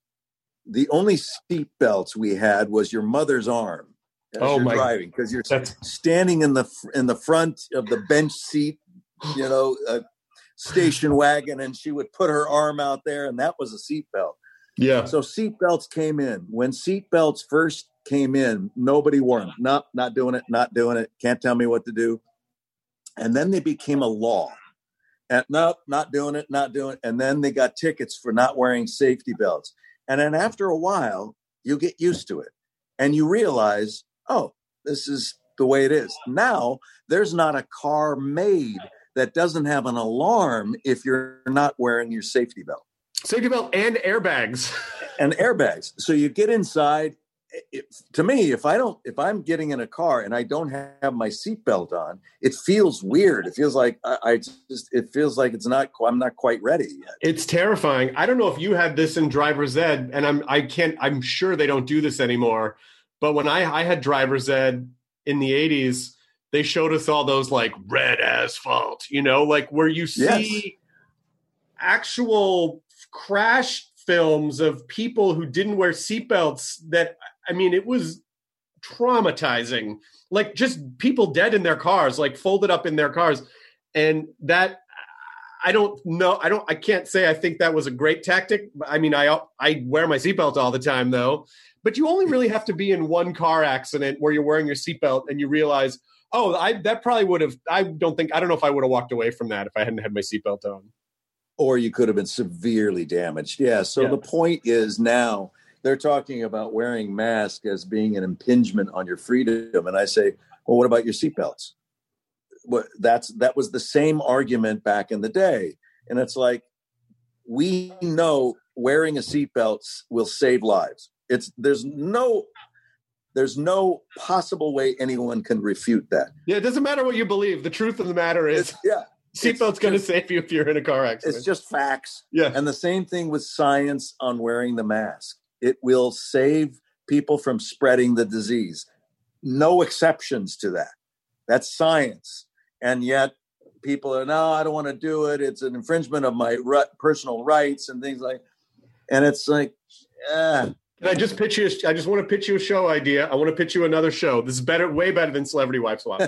the only seat belts we had was your mother's arm as oh you're my, driving, because you're that's... standing in the in the front of the bench seat, you know, a station wagon, and she would put her arm out there, and that was a seat belt. Yeah. So seat belts came in. When seat belts first came in, nobody wore them. Not, not doing it, not doing it. Can't tell me what to do. And then they became a law. And no, not doing it, not doing it. And then they got tickets for not wearing safety belts. And then after a while, you get used to it. And you realize, oh, this is the way it is. Now, there's not a car made that doesn't have an alarm if you're not wearing your safety belt. Safety belt and airbags. And airbags. So you get inside. It, to me, if I don't, if I'm getting in a car and I don't have my seatbelt on, it feels weird. It feels like I, I just, it feels like it's not, I'm not quite ready yet. It's terrifying. I don't know if you had this in driver's ed, and I'm, I can't, I'm sure they don't do this anymore. But when I, I had driver's ed in the eighties, they showed us all those like red asphalt, you know, like where you see yes. actual crash films of people who didn't wear seatbelts that, I mean, it was traumatizing, like just people dead in their cars, like folded up in their cars. And that, I don't know. I don't, I can't say I think that was a great tactic. I mean, I, I wear my seatbelt all the time though, but you only really have to be in one car accident where you're wearing your seatbelt and you realize, oh, I, that probably would have, I don't think, I don't know if I would have walked away from that if I hadn't had my seatbelt on. Or you could have been severely damaged. Yeah. So yeah. The point is now they're talking about wearing masks as being an impingement on your freedom. And I say, well, what about your seatbelts? What that's, that was the same argument back in the day. And it's like, we know wearing a seatbelt will save lives. It's, there's no, there's no possible way anyone can refute that. Yeah. It doesn't matter what you believe. The truth of the matter is, it's, yeah. Seatbelt's going to save you if you're in a car accident. It's just facts. Yeah. And the same thing with science on wearing the mask. It will save people from spreading the disease. No exceptions to that. That's science. And yet people are, no, I don't want to do it. It's an infringement of my personal rights and things like, and it's like, eh. Can I just pitch you, a, I just want to pitch you a show idea. I want to pitch you another show. This is better, way better than Celebrity Wife Swap.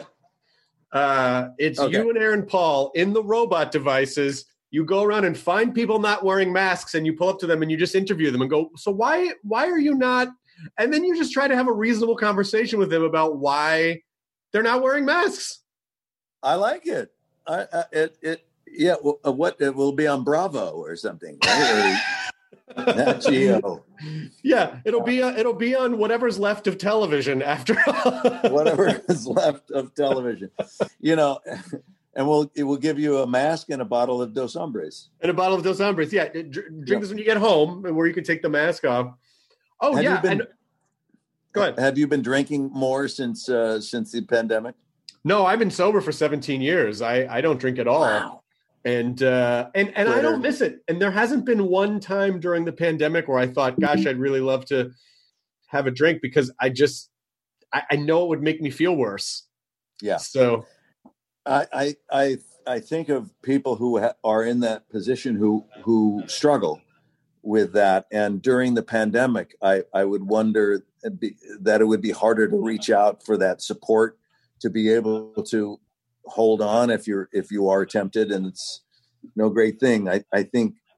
Uh, it's okay. You and Aaron Paul in the robot devices. You go around and find people not wearing masks, and you pull up to them and you just interview them and go, so why why are you not? And then you just try to have a reasonable conversation with them about why they're not wearing masks. I like it. I, I it it yeah. Well, uh, what it will be on Bravo or something, right? Nat Geo. Yeah, it'll be uh, it'll be on whatever's left of television after whatever is left of television, you know, and we'll it will give you a mask and a bottle of Dos Hombres and a bottle of Dos Hombres. Yeah, drink yeah. this when you get home, and where you can take the mask off. Oh have yeah, been, and, go ahead. Have you been drinking more since uh, since the pandemic? No, I've been sober for seventeen years. I I don't drink at all. Wow. And uh, and and I don't miss it. And there hasn't been one time during the pandemic where I thought, gosh, I'd really love to have a drink, because I just I, I know it would make me feel worse. Yeah. So I I I, I think of people who ha- are in that position who who struggle with that. And during the pandemic, I I would wonder that it would be harder to reach out for that support, to be able to hold on if you're if you are tempted, and it's no great thing. I, I think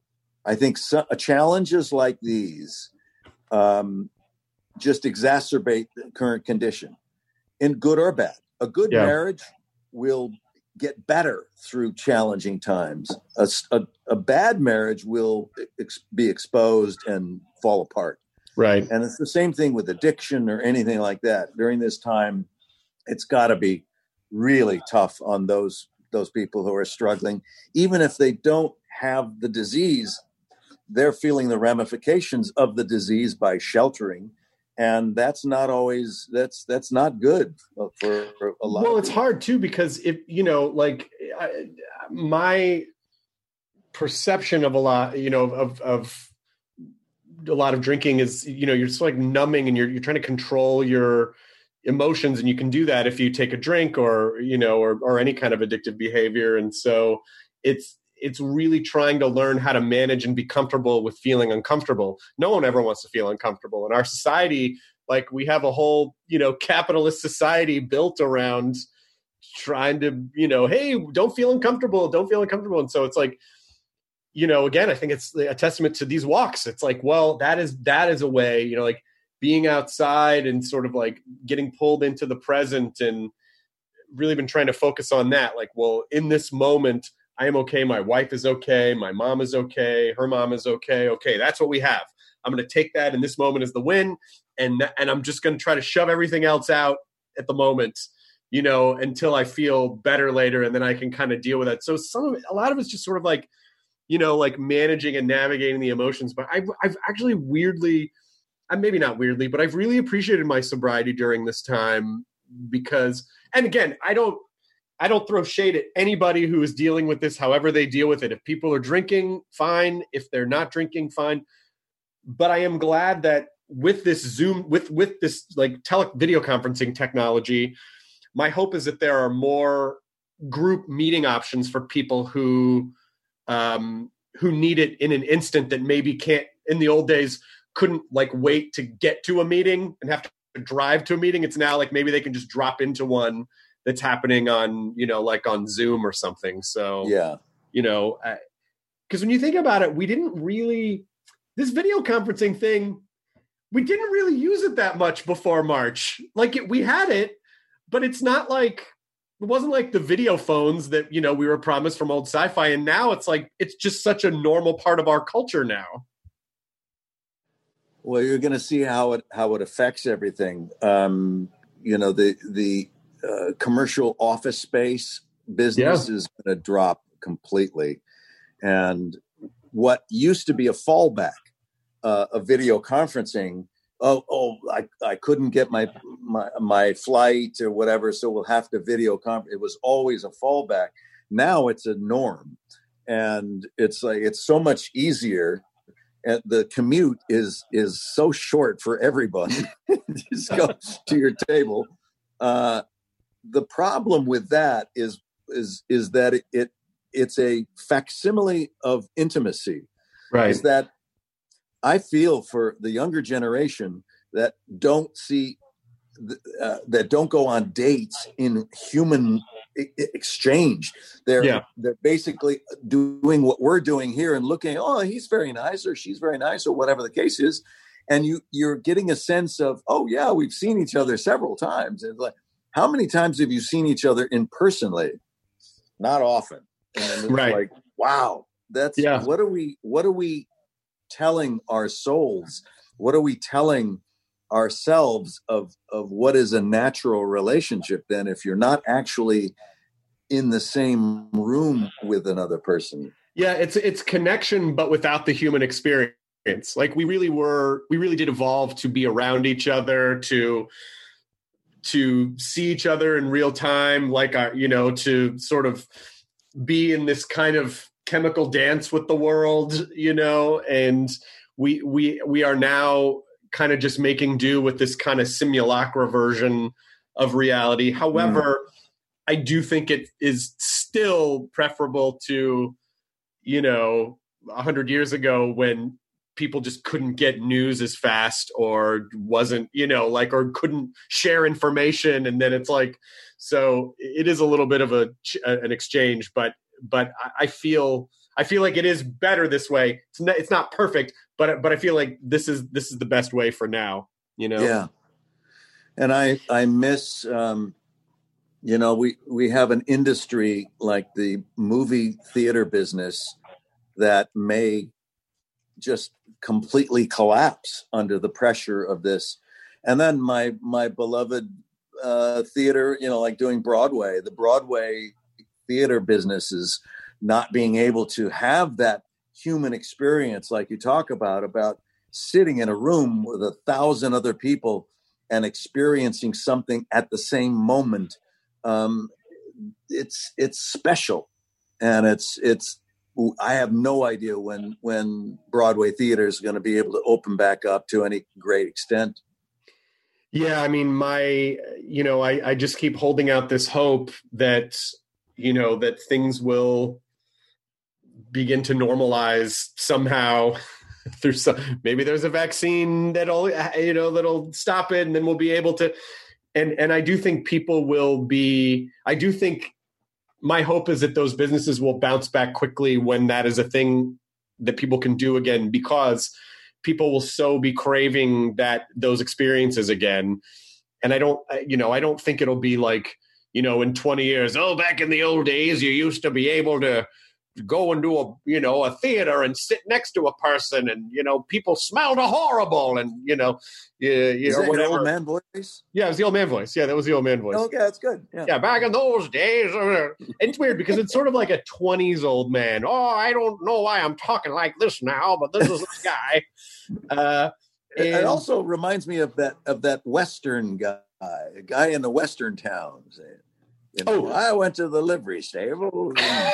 I think so, challenges like these um, just exacerbate the current condition, in good or bad. A good Yeah. marriage will get better through challenging times. A, a, a bad marriage will ex- be exposed and fall apart. Right. And it's the same thing with addiction or anything like that. During this time, it's got to be really tough on those those people who are struggling. Even if they don't have the disease, they're feeling the ramifications of the disease by sheltering. And that's not always, that's that's not good for, for a lot Well, of it's people. hard too, because if, you know, like I, my perception of a lot, you know, of, of a lot of drinking is, you know, you're just like numbing and you're, you're trying to control your emotions. And you can do that if you take a drink or, you know, or, or any kind of addictive behavior. And so it's, it's really trying to learn how to manage and be comfortable with feeling uncomfortable. No one ever wants to feel uncomfortable. In our society, like we have a whole, you know, capitalist society built around trying to, you know, hey, don't feel uncomfortable, don't feel uncomfortable. And so it's like, you know, again, I think it's a testament to these walks. It's like, well, that is, that is a way, you know, like being outside and sort of like getting pulled into the present, and really been trying to focus on that. Like, well, in this moment, I am okay. My wife is okay. My mom is okay. Her mom is okay. Okay, that's what we have. I'm going to take that in this moment as the win, and and I'm just going to try to shove everything else out at the moment, you know, until I feel better later, and then I can kind of deal with it. So some of it, a lot of it's just sort of like, you know, like managing and navigating the emotions. But I've I've actually weirdly, uh, maybe not weirdly, but I've really appreciated my sobriety during this time because, and again, I don't. I don't throw shade at anybody who is dealing with this, however they deal with it. If people are drinking, fine. If they're not drinking, fine. But I am glad that with this Zoom, with, with this like tele video conferencing technology, my hope is that there are more group meeting options for people who, um, who need it in an instant that maybe can't, in the old days, couldn't like wait to get to a meeting and have to drive to a meeting. It's now like maybe they can just drop into one that's happening on, you know, like on Zoom or something. So, Yeah. you know, because when you think about it, we didn't really, this video conferencing thing, we didn't really use it that much before March. Like it, we had it, but it's not like, it wasn't like the video phones that, you know, we were promised from old sci-fi. And now it's like, it's just such a normal part of our culture now. Well, you're going to see how it, how it affects everything. Um, you know, the, the, Uh, commercial office space business Yeah. is going to drop completely. And what used to be a fallback, uh, of video conferencing, oh, oh, I, I couldn't get my, my, my flight or whatever, so we'll have to video conference. It was always a fallback. Now it's a norm. And it's like, it's so much easier. And the commute is, is so short for everybody. Just go to your table. Uh, The problem with that is is is that it, it it's a facsimile of intimacy. Right. Is that I feel for the younger generation that don't see uh, that don't go on dates in human I- exchange. They're Yeah. they're basically doing what we're doing here and looking. Oh, he's very nice, or she's very nice, or whatever the case is, and you you're getting a sense of, oh yeah, we've seen each other several times. And like, how many times have you seen each other in person lately? Not often. And it's Right. like, wow, that's Yeah. what are we what are we telling our souls? What are we telling ourselves of of what is a natural relationship then if you're not actually in the same room with another person? Yeah, it's it's connection, but without the human experience. Like we really were, we really did evolve to be around each other, to to see each other in real time, like our, you know, to sort of be in this kind of chemical dance with the world, you know, and we we we are now kind of just making do with this kind of simulacra version of reality. However, mm. I do think it is still preferable to, you know, a hundred years ago when people just couldn't get news as fast or wasn't, you know, like, or couldn't share information. And then it's like, so it is a little bit of a, an exchange, but, but I feel, I feel like it is better this way. It's not, it's not perfect, but but I feel like this is this is the best way for now. You know? Yeah. And I I miss. Um, you know, we we have an industry like the movie theater business that may just completely collapse under the pressure of this. And then my my beloved uh, theater, you know, like doing Broadway, the Broadway theater business is not being able to have that human experience like you talk about, about sitting in a room with a thousand other people and experiencing something at the same moment. Um, it's it's special, and it's it's. I have no idea when when Broadway theater is going to be able to open back up to any great extent. Yeah, I mean, my, you know, I, I just keep holding out this hope that, you know, that things will begin to normalize somehow through some, maybe there's a vaccine that'll, you know, that'll stop it, and then we'll be able to, and, and I do think people will be, I do think my hope is that those businesses will bounce back quickly when that is a thing that people can do again, because people will so be craving that those experiences again. And I don't, you know, I don't think it'll be like, you know, in twenty years, oh, back in the old days, you used to be able to go into a, you know, a theater and sit next to a person, and, you know, people smelled horrible, and, you know, you, you Is know, that whatever. your old man voice? Yeah, it was the old man voice. Yeah, that was the old man voice. Okay, that's good. Yeah. Yeah, back in those days. Uh, it's weird because it's sort of like a twenties old man. Oh, I don't know why I'm talking like this now, but this is this guy. Uh, and, it also reminds me of that of that Western guy, a guy in the Western town saying, you know, Oh. I went to the livery stable. And,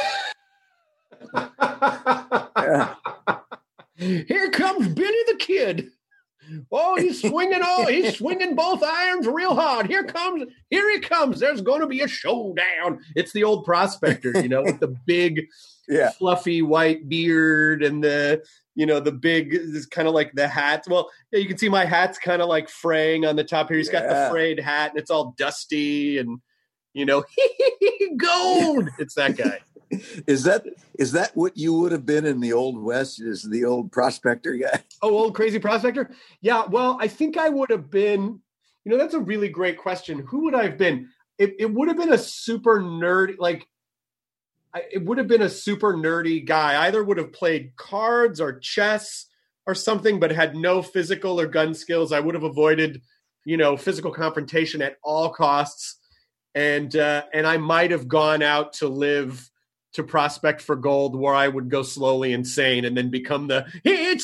yeah. Here comes Benny the Kid. Oh, he's swinging all he's swinging both irons real hard. Here comes, here he comes. There's going to be a showdown. It's the old prospector, you know, with the big, Yeah. fluffy white beard and the, you know, the big, is kind of like the hat. Well, yeah, you can see my hat's kind of like fraying on the top here. He's got the Yeah. frayed hat, and it's all dusty, and, you know, gold. It's that guy. Is that is that what you would have been in the Old West? Is the old prospector guy? Oh, old crazy prospector? Yeah, well, I think I would have been, you know, that's a really great question. Who would I have been? It, it would have been a super nerdy, like, I, it would have been a super nerdy guy. Either would have played cards or chess or something, but had no physical or gun skills. I would have avoided, you know, physical confrontation at all costs. And, uh, and I might have gone out to live to prospect for gold, where I would go slowly insane and then become the, it's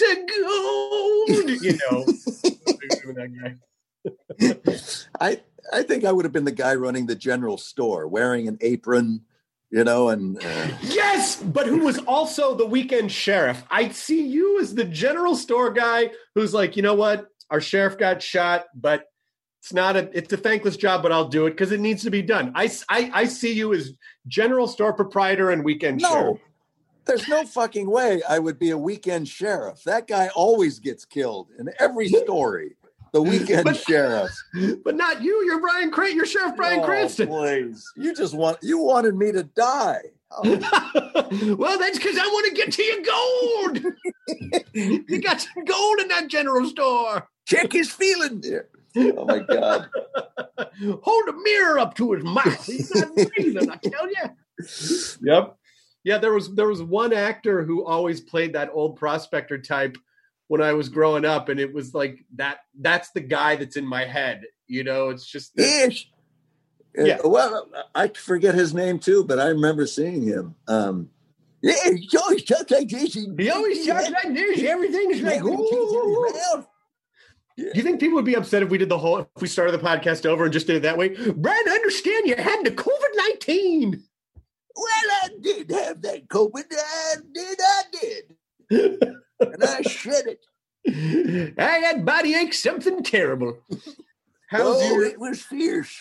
a gold, you know, that guy. I I think I would have been the guy running the general store, wearing an apron, you know, and uh, Yes, but who was also the weekend sheriff. I see you as the general store guy who's like, you know what, our sheriff got shot, but it's not a, it's a thankless job, but I'll do it because it needs to be done. I, I, I see you as general store proprietor and weekend no, sheriff. there's no fucking way I would be a weekend sheriff. That guy always gets killed in every story. The weekend But- sheriff. But not you. You're Brian Cran. You're Sheriff Brian Oh, Cranston. please. You just want you wanted me to die. Oh, Well, that's because I want to get to your gold. You got some gold in that general store. check his feeling there. Oh my God. Hold a mirror up to his mouth. He's not breathing, I tell you. Yep. Yeah, there was there was one actor who always played that old prospector type when I was growing up, and it was like that. That's the guy that's in my head. You know, it's just Ish. Yeah. Uh, Well, I forget his name too, but I remember seeing him. Um, yeah, he always talks like this. he always talks like this. Everything's like, ooh. Do you think people would be upset if we did the whole, if we started the podcast over and just did it that way? Brian, I understand you had the COVID nineteen. Well, I did have that COVID. I did. I did. And I shed it. I had body ache, something terrible. How's Oh, your... it was fierce.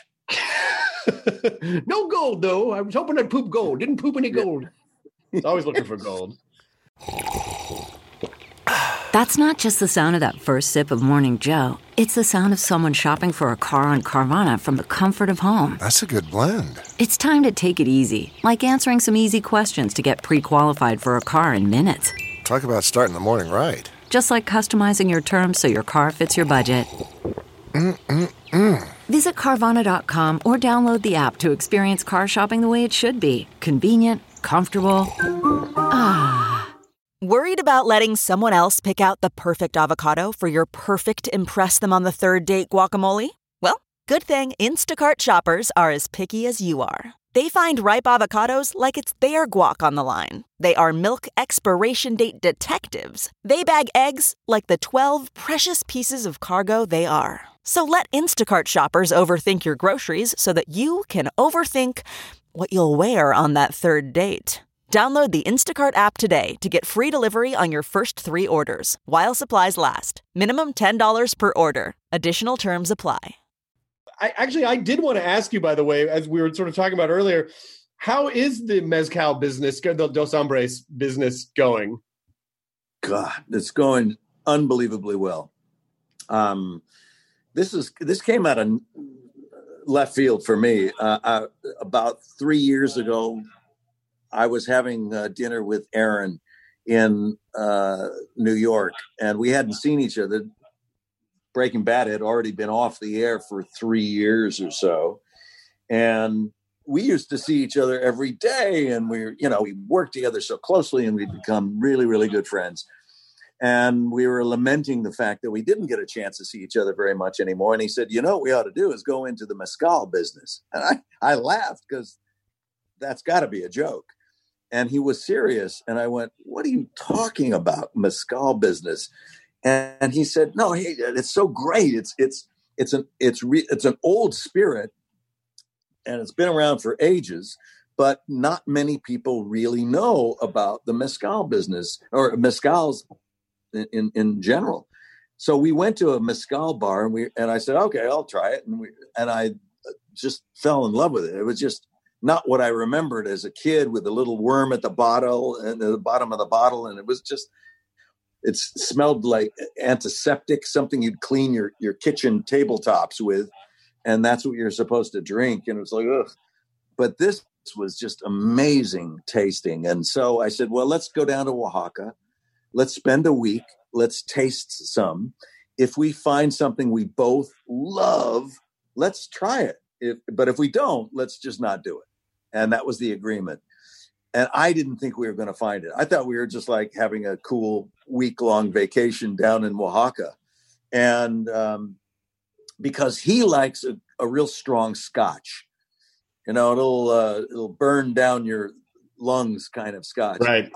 No gold, though. I was hoping I'd poop gold. Didn't poop any gold. It's always looking for gold. That's not just the sound of that first sip of Morning Joe. It's the sound of someone shopping for a car on Carvana from the comfort of home. That's a good blend. It's time to take it easy, like answering some easy questions to get pre-qualified for a car in minutes. Talk about starting the morning right. Just like customizing your terms so your car fits your budget. Mm-mm-mm. Visit Carvana dot com or download the app to experience car shopping the way it should be. Convenient, comfortable. Ah. Worried about letting someone else pick out the perfect avocado for your perfect impress them on the third date guacamole? Well, good thing Instacart shoppers are as picky as you are. They find ripe avocados like it's their guac on the line. They are milk expiration date detectives. They bag eggs like the twelve precious pieces of cargo they are. So let Instacart shoppers overthink your groceries so that you can overthink what you'll wear on that third date. Download the Instacart app today to get free delivery on your first three orders, while supplies last. Minimum ten dollars per order. Additional terms apply. I actually, I did want to ask you, by the way, as we were sort of talking about earlier, how is the Mezcal business, the Dos Hombres business going? God, it's going unbelievably well. Um, this is this came out of left field for me. Uh, I, about three years ago, I was having uh, dinner with Aaron in uh, New York, and we hadn't seen each other. Breaking Bad had already been off the air for three years or so. And we used to see each other every day. And we, you know, we worked together so closely and we'd become really, really good friends. And we were lamenting the fact that we didn't get a chance to see each other very much anymore. And he said, you know, what we ought to do is go into the mezcal business. And I, I laughed because that's got to be a joke. And he was serious. And I went, what are you talking about, mezcal business? And he said, "No, hey, it's so great. It's it's it's an it's re, it's an old spirit, and it's been around for ages. But not many people really know about the mezcal business or mezcals in, in, in general. So we went to a mezcal bar, and we and I said, okay, I'll try it, and we and I just fell in love with it. It was just not what I remembered as a kid, with a little worm at the bottle and the bottom of the bottle, and it was just." It smelled like antiseptic, something you'd clean your, your kitchen tabletops with. And that's what you're supposed to drink. And it was like, ugh. But this was just amazing tasting. And so I said, well, let's go down to Oaxaca. Let's spend a week. Let's taste some. If we find something we both love, let's try it. If, but if we don't, let's just not do it. And that was the agreement. And I didn't think we were going to find it. I thought we were just like having a cool week-long vacation down in Oaxaca. And um, because he likes a, a real strong scotch, you know, it'll, uh, it'll burn down your lungs kind of scotch. Right.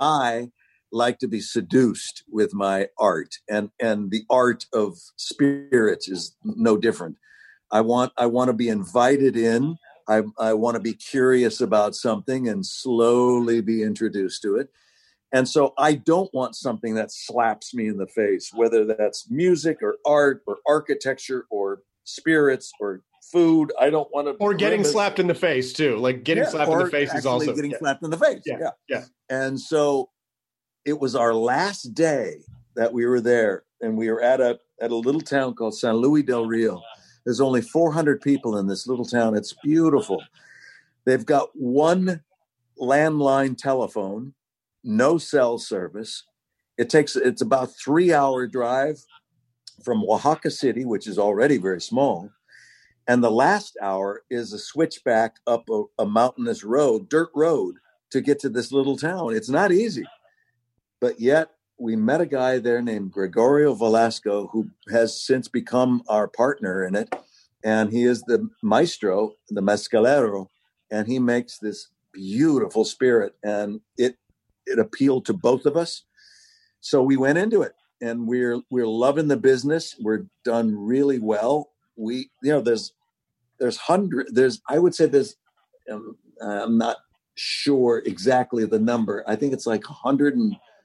I like to be seduced with my art, and, and the art of spirits is no different. I want, I want to be invited in. I, I want to be curious about something and slowly be introduced to it. And so I don't want something that slaps me in the face, whether that's music or art or architecture or spirits or food. I don't want to. Or getting grimace. slapped in the face too. Like getting yeah, slapped in the face is also. getting yeah. slapped in the face. Yeah, yeah. Yeah. And so it was our last day that we were there. And we were at a, at a little town called San Luis del Rio. There's only four hundred people in this little town. It's beautiful. They've got one landline telephone, no cell service. It takes, it's about three hour drive from Oaxaca City, which is already very small. And the last hour is a switchback up a, a mountainous road, dirt road, to get to this little town. It's not easy. But yet we met a guy there named Gregorio Velasco, who has since become our partner in it. And he is the maestro, the mezcalero, and he makes this beautiful spirit. And it it appealed to both of us. So we went into it, and we're we're loving the business. We're done really well. We, you know, there's there's hundred, there's, I would say there's, um, I'm not sure exactly the number. I think it's like one hundred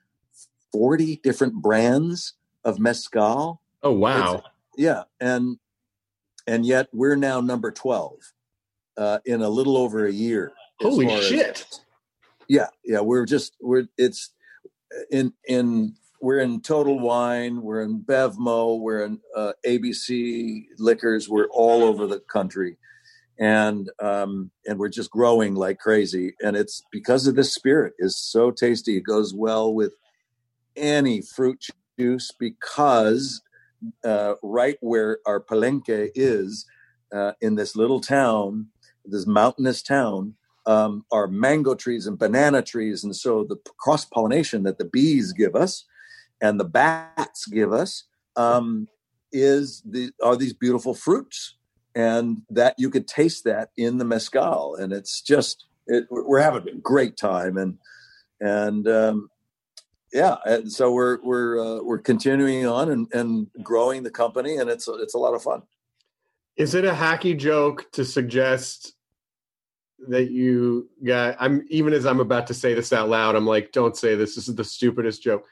forty different brands of mezcal. Oh, wow. It's, yeah. And, and yet we're now number twelve uh, in a little over a year. Holy shit. As, yeah. Yeah. We're just, we're, it's in, in we're in Total Wine, we're in Bevmo, we're in uh, A B C Liquors, we're all over the country. And um, and we're just growing like crazy. And it's because of this spirit. It's so tasty. It goes well with any fruit juice because uh, right where our Palenque is, uh, in this little town, this mountainous town, um, are mango trees and banana trees. And so the cross-pollination that the bees give us and the bats give us um, is the are these beautiful fruits. And that you could taste that in the mezcal, and it's just it, we're having a great time, and and um, yeah, and so we're we're uh, we're continuing on and, and growing the company, and it's it's a lot of fun. Is it a hacky joke to suggest that you got? I'm even as I'm about to say this out loud, I'm like, don't say this. This is the stupidest joke.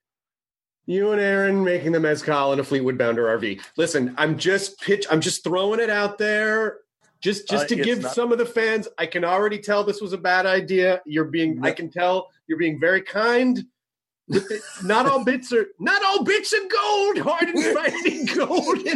You and Aaron making the mezcal in a Fleetwood Bounder R V. Listen, I'm just pitch. I'm just throwing it out there, just just to uh, give not- some of the fans. I can already tell this was a bad idea. You're being. No. I can tell you're being very kind. Not all bits are. Not all bits are gold. Hard and finding gold in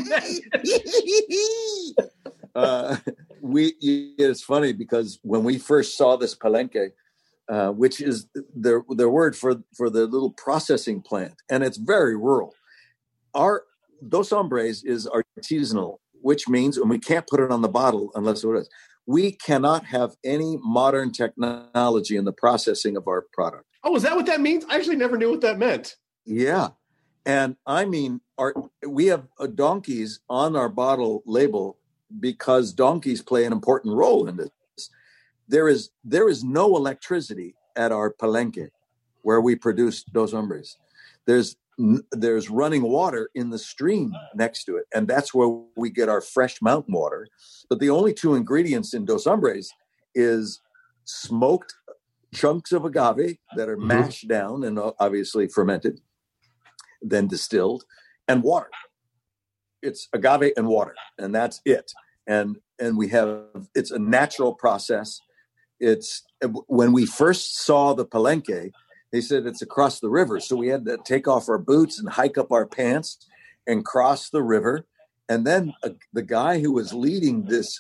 that. uh, we. It's funny because when we first saw this Palenque. Uh, which is their their word for for the little processing plant, and it's very rural. Our Dos Hombres is artisanal, which means, and we can't put it on the bottle unless it is. We cannot have any modern technology in the processing of our product. Oh, is that what that means? I actually never knew what that meant. Yeah, and I mean, our we have uh, donkeys on our bottle label because donkeys play an important role in this. There is there is no electricity at our Palenque where we produce Dos Hombres. There's there's running water in the stream next to it, and that's where we get our fresh mountain water. But the only two ingredients in Dos Hombres is smoked chunks of agave that are mashed down and obviously fermented, then distilled, and water. It's agave and water, and that's it. And and we have it's a natural process. It's when we first saw the Palenque, they said it's across the river. So we had to take off our boots and hike up our pants and cross the river. And then uh, the guy who was leading this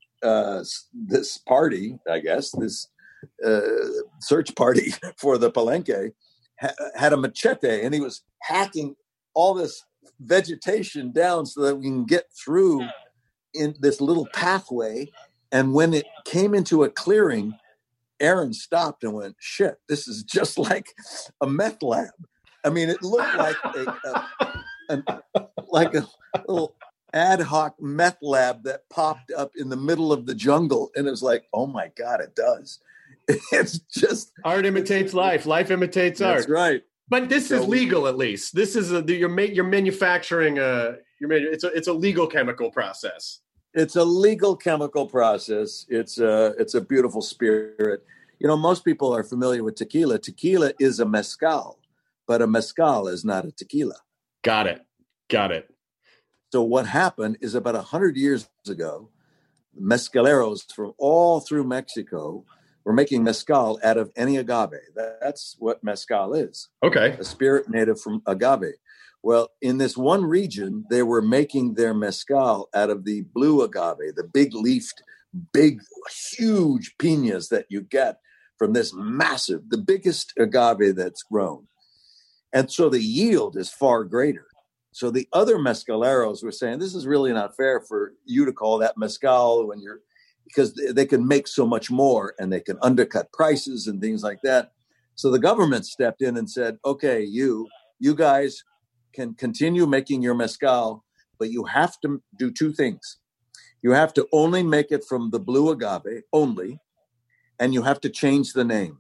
uh, this party, I guess, this uh, search party for the Palenque, ha- had a machete, and he was hacking all this vegetation down so that we can get through in this little pathway. And when it came into a clearing, Aaron stopped and went, shit, this is just like a meth lab. I mean, it looked like a, a, an, like a little ad hoc meth lab that popped up in the middle of the jungle. And it was like, oh my God, it does. It's just. Art imitates life. Life imitates art. That's right. But this so, is legal, at least. This is a, you're, ma- you're manufacturing a, you're, it's a, it's a legal chemical process. It's a legal chemical process. It's a, it's a beautiful spirit. You know, most people are familiar with tequila. Tequila is a mezcal, but a mezcal is not a tequila. Got it. Got it. So what happened is about one hundred years ago, mezcaleros from all through Mexico were making mezcal out of any agave. That's what mezcal is. Okay. A spirit native from agave. Well, in this one region, they were making their mezcal out of the blue agave, the big leafed, big, huge piñas that you get from this massive, the biggest agave that's grown. And so the yield is far greater. So the other mezcaleros were saying, this is really not fair for you to call that mezcal when you're, because they can make so much more and they can undercut prices and things like that. So the government stepped in and said, okay, you, you guys can continue making your mezcal, but you have to do two things. You have to only make it from the blue agave, only, and you have to change the name.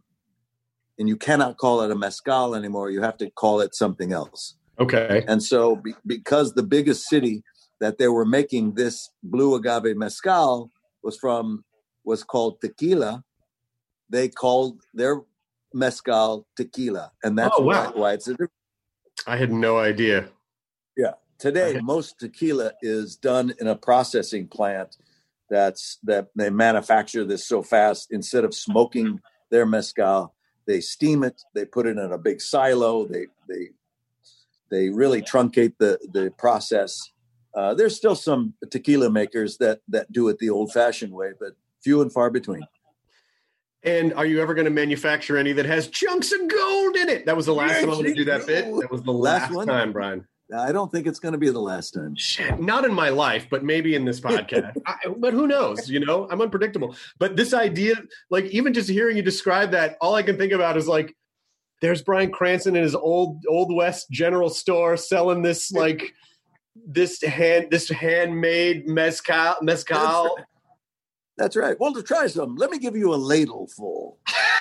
And you cannot call it a mezcal anymore. You have to call it something else. Okay. And so be, because the biggest city that they were making this blue agave mezcal was from, was called Tequila, they called their mezcal tequila. And that's oh, wow. why, why it's a difference. I had no idea. Yeah. Today, most tequila is done in a processing plant that's that they manufacture this so fast. Instead of smoking their mezcal, they steam it. They put it in a big silo. They they they really truncate the the process. Uh, there's still some tequila makers that that do it the old-fashioned way, but few and far between. And are you ever going to manufacture any that has chunks of gold in it? That was the last Yes, time I'm going to do that bit. That was the last, last one? time, Brian. I don't think it's going to be the last time. Shit, not in my life, but maybe in this podcast. I, but who knows? You know, I'm unpredictable. But this idea, like even just hearing you describe that, all I can think about is like, there's Bryan Cranston in his old Old West general store selling this like this hand this handmade mezcal mezcal. That's right. That's right. Well, to try some, let me give you a ladle full.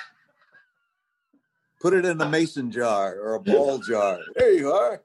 Put it in a mason jar or a ball jar. There you are.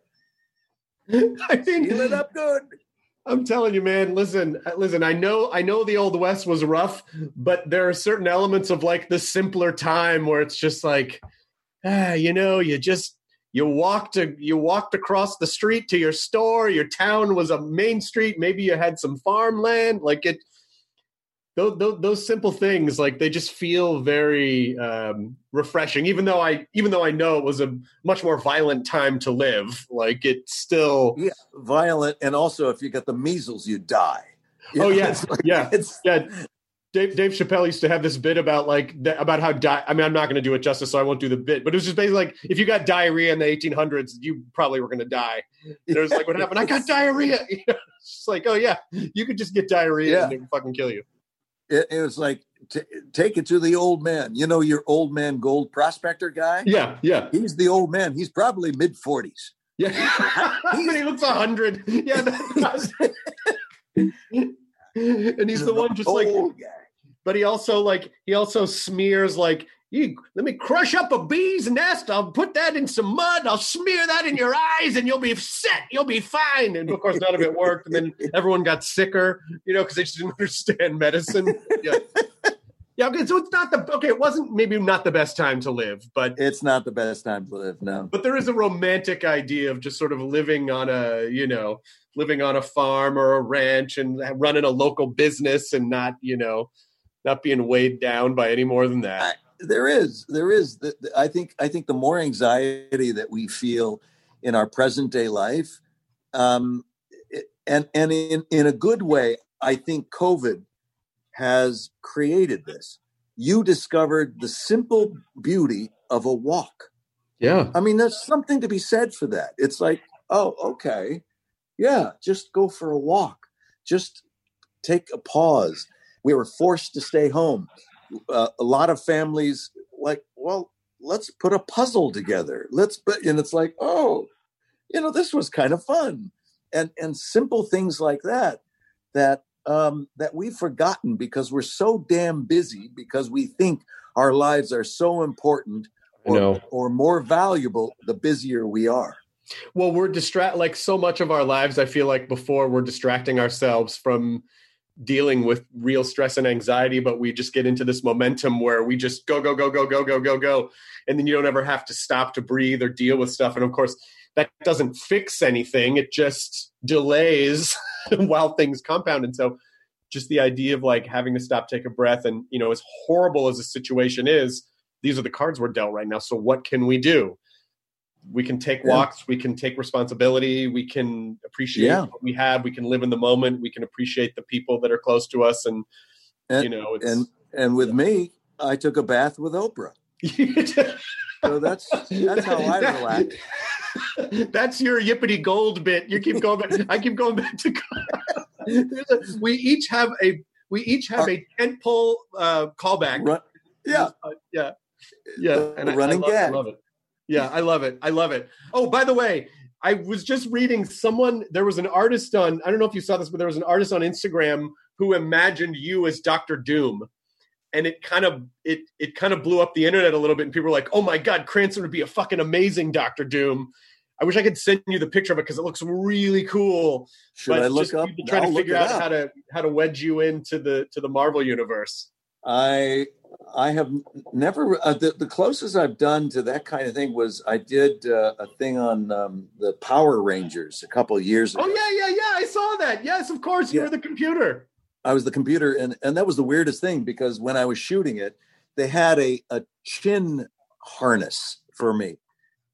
I mean, seal it up good. I'm telling you, man. Listen, listen. I know, I know, the Old West was rough, but there are certain elements of like the simpler time where it's just like, ah, you know, you just you walked to you walked across the street to your store. Your town was a main street. Maybe you had some farmland. Like it, those those, those simple things, like they just feel very um, refreshing. Even though I, even though I know it was a much more violent time to live, like it's still yeah, violent. And also, if you got the measles, you die. You oh know, yeah, it's like, yeah, it's, yeah. Dave, Dave Chappelle used to have this bit about like th- about how di- I mean I'm not going to do it justice, so I won't do the bit. But it was just basically like if you got diarrhea in the eighteen hundreds, you probably were going to die. And it was like, what happened? I got diarrhea. You know, it's just like, oh yeah, you could just get diarrhea Yeah. and it would fucking kill you. It, it was like t- take it to the old man. You know, your old man gold prospector guy. Yeah, yeah. He's the old man. He's probably mid forties. Yeah, he looks a hundred. Yeah, that's and he's the one just like. But he also like he also smears like you. Let me crush up a bee's nest. I'll put that in some mud. I'll smear that in your eyes, and you'll be set. You'll be fine. And of course, none of it worked. And then everyone got sicker, you know, because they just didn't understand medicine. Yeah, yeah. Okay, so it's not the okay. It wasn't maybe not the best time to live, but it's not the best time to live. No, but there is a romantic idea of just sort of living on a you know living on a farm or a ranch and running a local business and not you know. Not being weighed down by any more than that. I, there is, there is. The, the, I think, I think the more anxiety that we feel in our present day life, um, and and in in a good way, I think COVID has created this. You discovered the simple beauty of a walk. Yeah, I mean, there's something to be said for that. It's like, oh, okay, yeah, just go for a walk, just take a pause. We were forced to stay home. Uh, a lot of families like, well, let's put a puzzle together. Let's put, and it's like, oh, you know, this was kind of fun, and and simple things like that, that um, that we've forgotten because we're so damn busy because we think our lives are so important or, or more valuable the busier we are. Well, we're distract like so much of our lives. I feel like before we're distracting ourselves from dealing with real stress and anxiety, but we just get into this momentum where we just go, go, go, go, go, go, go, go. And then you don't ever have to stop to breathe or deal with stuff. And of course, that doesn't fix anything. It just delays while things compound. And so just the idea of like having to stop, take a breath. And, you know, as horrible as the situation is, these are the cards we're dealt right now. So what can we do? We can take walks. Yeah. We can take responsibility. We can appreciate yeah. what we have. We can live in the moment. We can appreciate the people that are close to us. And, and you know, it's, and, and with me, I took a bath with Oprah. So that's, that's how I relax. That's your yippity gold bit. You keep going back. I keep going back to, a, we each have a, we each have Our, a tentpole uh, callback. Run, yeah. Uh, yeah. Yeah. And a running I, I love, gag. I love it. Yeah, I love it. I love it. Oh, by the way, I was just reading someone, there was an artist on, I don't know if you saw this, but there was an artist on Instagram who imagined you as Doctor Doom. And it kind of, it it kind of blew up the internet a little bit. And people were like, oh my God, Cranston would be a fucking amazing Doctor Doom. I wish I could send you the picture of it because it looks really cool. Should but I look up? Trying I'll to figure out up. how to how to wedge you into the to the Marvel universe. I I have never uh, the, the closest I've done to that kind of thing was I did uh, a thing on um, the Power Rangers a couple of years ago. Oh yeah, yeah, yeah! I saw that. Yes, of course, you yeah. were the computer. I was the computer, and and that was the weirdest thing because when I was shooting it, they had a a chin harness for me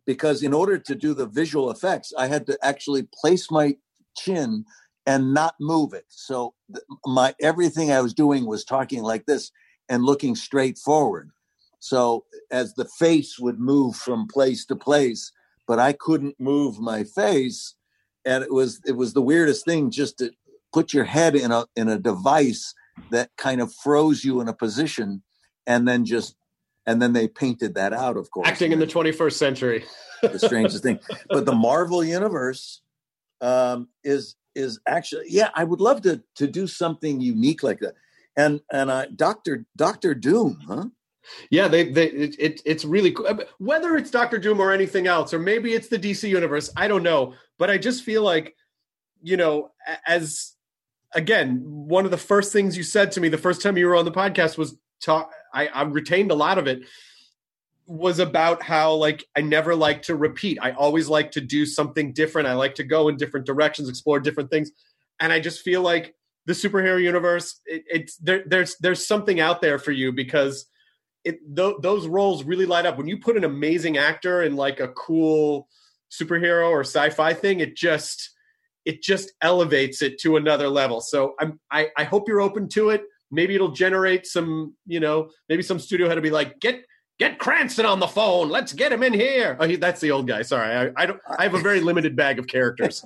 because in order to do the visual effects, I had to actually place my chin and not move it. So th- my everything I was doing was talking like this and looking straight forward. So as the face would move from place to place, but I couldn't move my face. And it was it was the weirdest thing, just to put your head in a in a device that kind of froze you in a position, and then just and then they painted that out, of course. Acting in the twenty-first century. The strangest thing. But the Marvel Universe um, is is actually, yeah, I would love to to do something unique like that. And and uh, Doctor Doctor Doom, huh? Yeah, they they it, it it's really cool. Whether it's Doctor Doom or anything else, or maybe it's the D C universe, I don't know. But I just feel like, you know, as again, one of the first things you said to me the first time you were on the podcast was talk. I, I retained a lot of it. Was about how, like, I never like to repeat. I always like to do something different. I like to go in different directions, explore different things, and I just feel like the superhero universe, it, it's there. There's there's something out there for you because. It, th- those roles really light up. When you put an amazing actor in like a cool superhero or sci-fi thing, it just it just elevates it to another level. So I'm I, I hope you're open to it. Maybe it'll generate some, you know, maybe some studio head to be like, get get Cranston on the phone. Let's get him in here. Oh, he, that's the old guy. Sorry, I, I don't. I have a very limited bag of characters.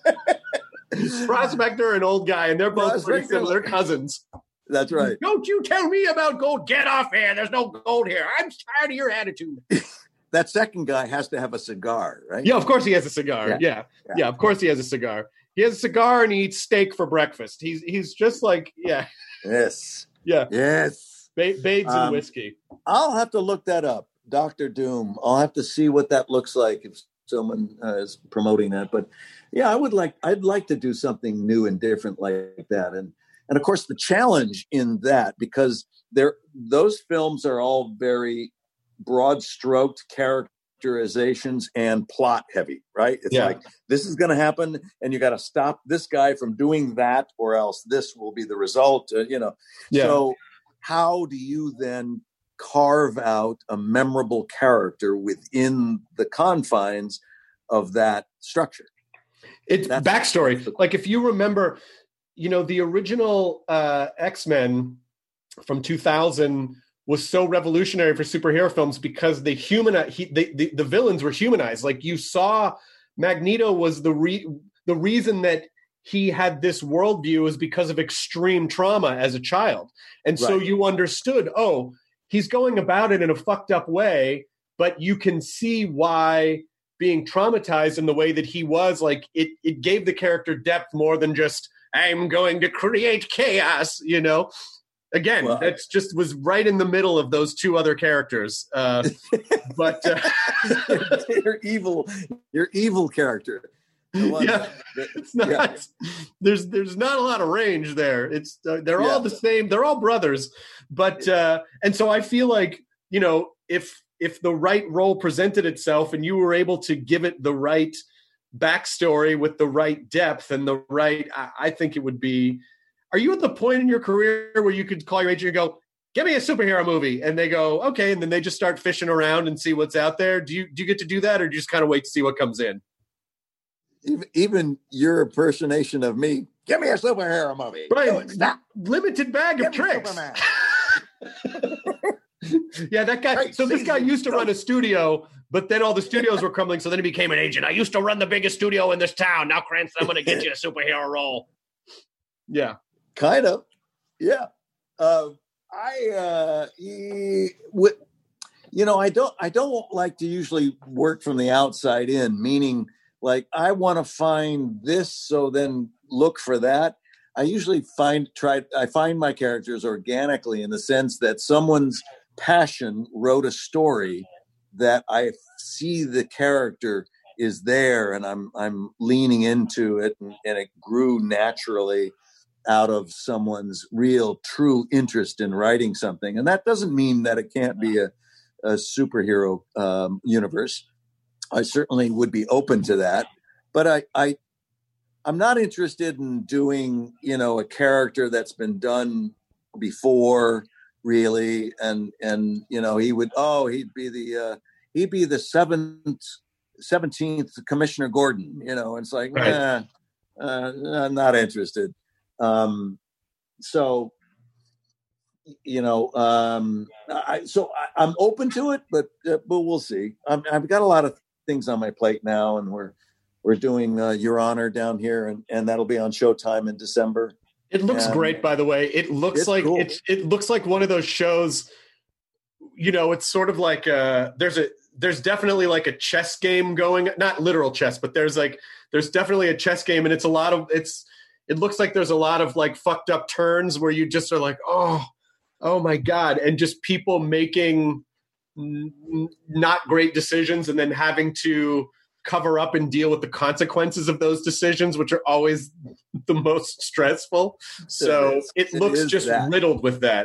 Prospector and old guy, and they're both pretty similar cousins. That's right. Don't you tell me about gold. Get off here. There's no gold here. I'm tired of your attitude. That second guy has to have a cigar, right? Yeah, of course he has a cigar. Yeah. Yeah. yeah. yeah, of course he has a cigar. He has a cigar and he eats steak for breakfast. He's he's just like, yeah. Yes. Yeah. Yes. Ba- Bades um, and whiskey. I'll have to look that up. Doctor Doom. I'll have to see what that looks like if someone uh, is promoting that. But yeah, I would like, I'd like to do something new and different like that. And And of course, the challenge in that, because they're, those films are all very broad-stroked characterizations and plot heavy, right? It's yeah. like, this is going to happen, and you got to stop this guy from doing that, or else this will be the result. Uh, you know. Yeah. So, how do you then carve out a memorable character within the confines of that structure? It's That's backstory. The- like if you remember. You know, the original uh, X-Men from two thousand was so revolutionary for superhero films because they human he, they, the the villains were humanized. Like you saw, Magneto was the re- the reason that he had this worldview is because of extreme trauma as a child, and right. so you understood. Oh, he's going about it in a fucked up way, but you can see why being traumatized in the way that he was. Like it, it gave the character depth more than just. I'm going to create chaos, you know. Again, well, that's just was right in the middle of those two other characters. Uh, but uh, your evil, your evil character. Yeah, that, it's not. Yeah. There's there's not a lot of range there. It's uh, they're yeah. all the same. They're all brothers. But uh, and so I feel like you know if if the right role presented itself and you were able to give it the right. Backstory with the right depth and the right, I, I think it would be, are you at the point in your career where you could call your agent and go, give me a superhero movie? And they go, okay. And then they just start fishing around and see what's out there. Do you, do you get to do that? Or do you just kind of wait to see what comes in? Even, even your impersonation of me, give me a superhero movie. Right. Stop. Limited bag give of tricks. Yeah, that guy. Right, so this guy used to run a studio, but then all the studios were crumbling. So then he became an agent. I used to run the biggest studio in this town. Now, Cranston, I'm going to get you a superhero role. Yeah, kind of. Yeah, uh, I. Uh, he, w- you know, I don't. I don't like to usually work from the outside in. Meaning, like, I want to find this, so then look for that. I usually find try. I find my characters organically in the sense that someone's passion wrote a story that I see the character is there and I'm I'm leaning into it and, and it grew naturally out of someone's real true interest in writing something. And that doesn't mean that it can't be a, a superhero um, universe. I certainly would be open to that, but I, I I'm not interested in doing, you know, a character that's been done before. Really, and and you know he would oh he'd be the uh, he'd be the seventh seventeenth Commissioner Gordon, you know, and it's like, right. eh, uh, I'm not interested. Um, so, you know, um, I, so I, I'm open to it, but uh, but we'll see. I'm, I've got a lot of things on my plate now, and we're we're doing uh, Your Honor down here, and, and that'll be on Showtime in December. It looks and great, by the way. It looks it's like cool. it's it looks like one of those shows. You know, it's sort of like a, there's a there's definitely like a chess game going, not literal chess, but there's like there's definitely a chess game, and it's a lot of it's. It looks like there's a lot of like fucked up turns where you just are like, oh, oh my God. And just people making n- not great decisions and then having to cover up and deal with the consequences of those decisions, which are always the most stressful. So it, it looks it just that. riddled with that.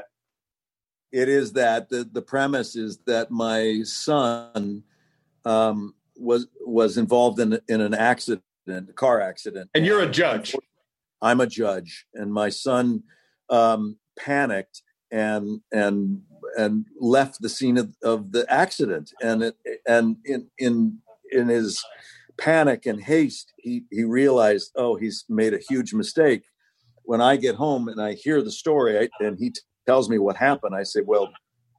It is that. The, the premise is that my son um, was was involved in, in an accident, a car accident. And you're a judge. I'm a judge, and my son um, panicked and and and left the scene of, of the accident. And it, and in in in his panic and haste, he he realized, oh, he's made a huge mistake. When I get home and I hear the story, I, and he t- tells me what happened, I say, well,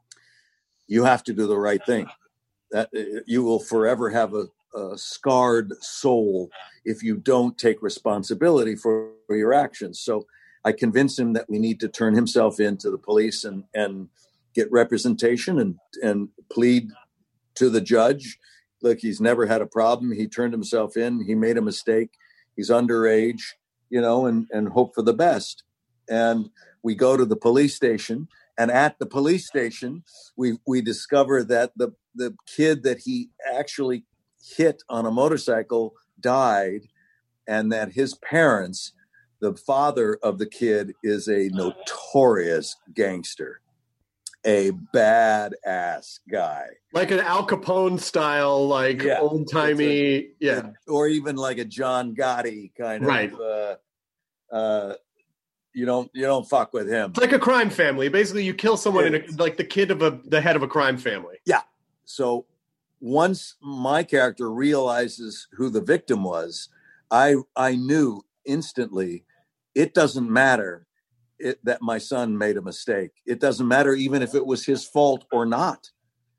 you have to do the right thing. That you will forever have a, a scarred soul if you don't take responsibility for, for your actions. So I convinced him that we need to turn himself into the police and, and get representation and, and plead to the judge. Look, he's never had a problem. He turned himself in. He made a mistake. He's underage, you know, and, and hope for the best. And we go to the police station, and at the police station, we we discover that the, the kid that he actually hit on a motorcycle died, and that his parents, the father of the kid, is a notorious gangster, a badass guy. Like an Al Capone style, like Yeah. old timey, yeah. Or even like a John Gotti kind of, Right. uh, uh, you don't, you don't fuck with him. It's like a crime family. Basically, you kill someone in a, like the kid of a, the head of a crime family. Yeah. So once my character realizes who the victim was, I I knew instantly it doesn't matter it, that my son made a mistake. It doesn't matter even if it was his fault or not.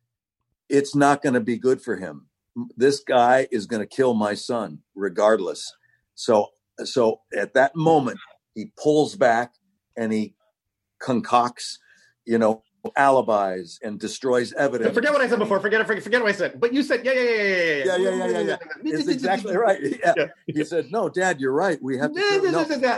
It's not going to be good for him. This guy is going to kill my son regardless. So so at that moment, he pulls back and he concocts, you know, alibis and destroys evidence. Forget what I said before. Forget it. Forget, forget what I said. But you said, yeah, yeah, yeah, yeah, yeah, yeah, yeah, yeah, yeah. yeah. It's exactly right. Yeah. yeah. He said, "No, Dad, you're right. We have to." No, no. no, no, no.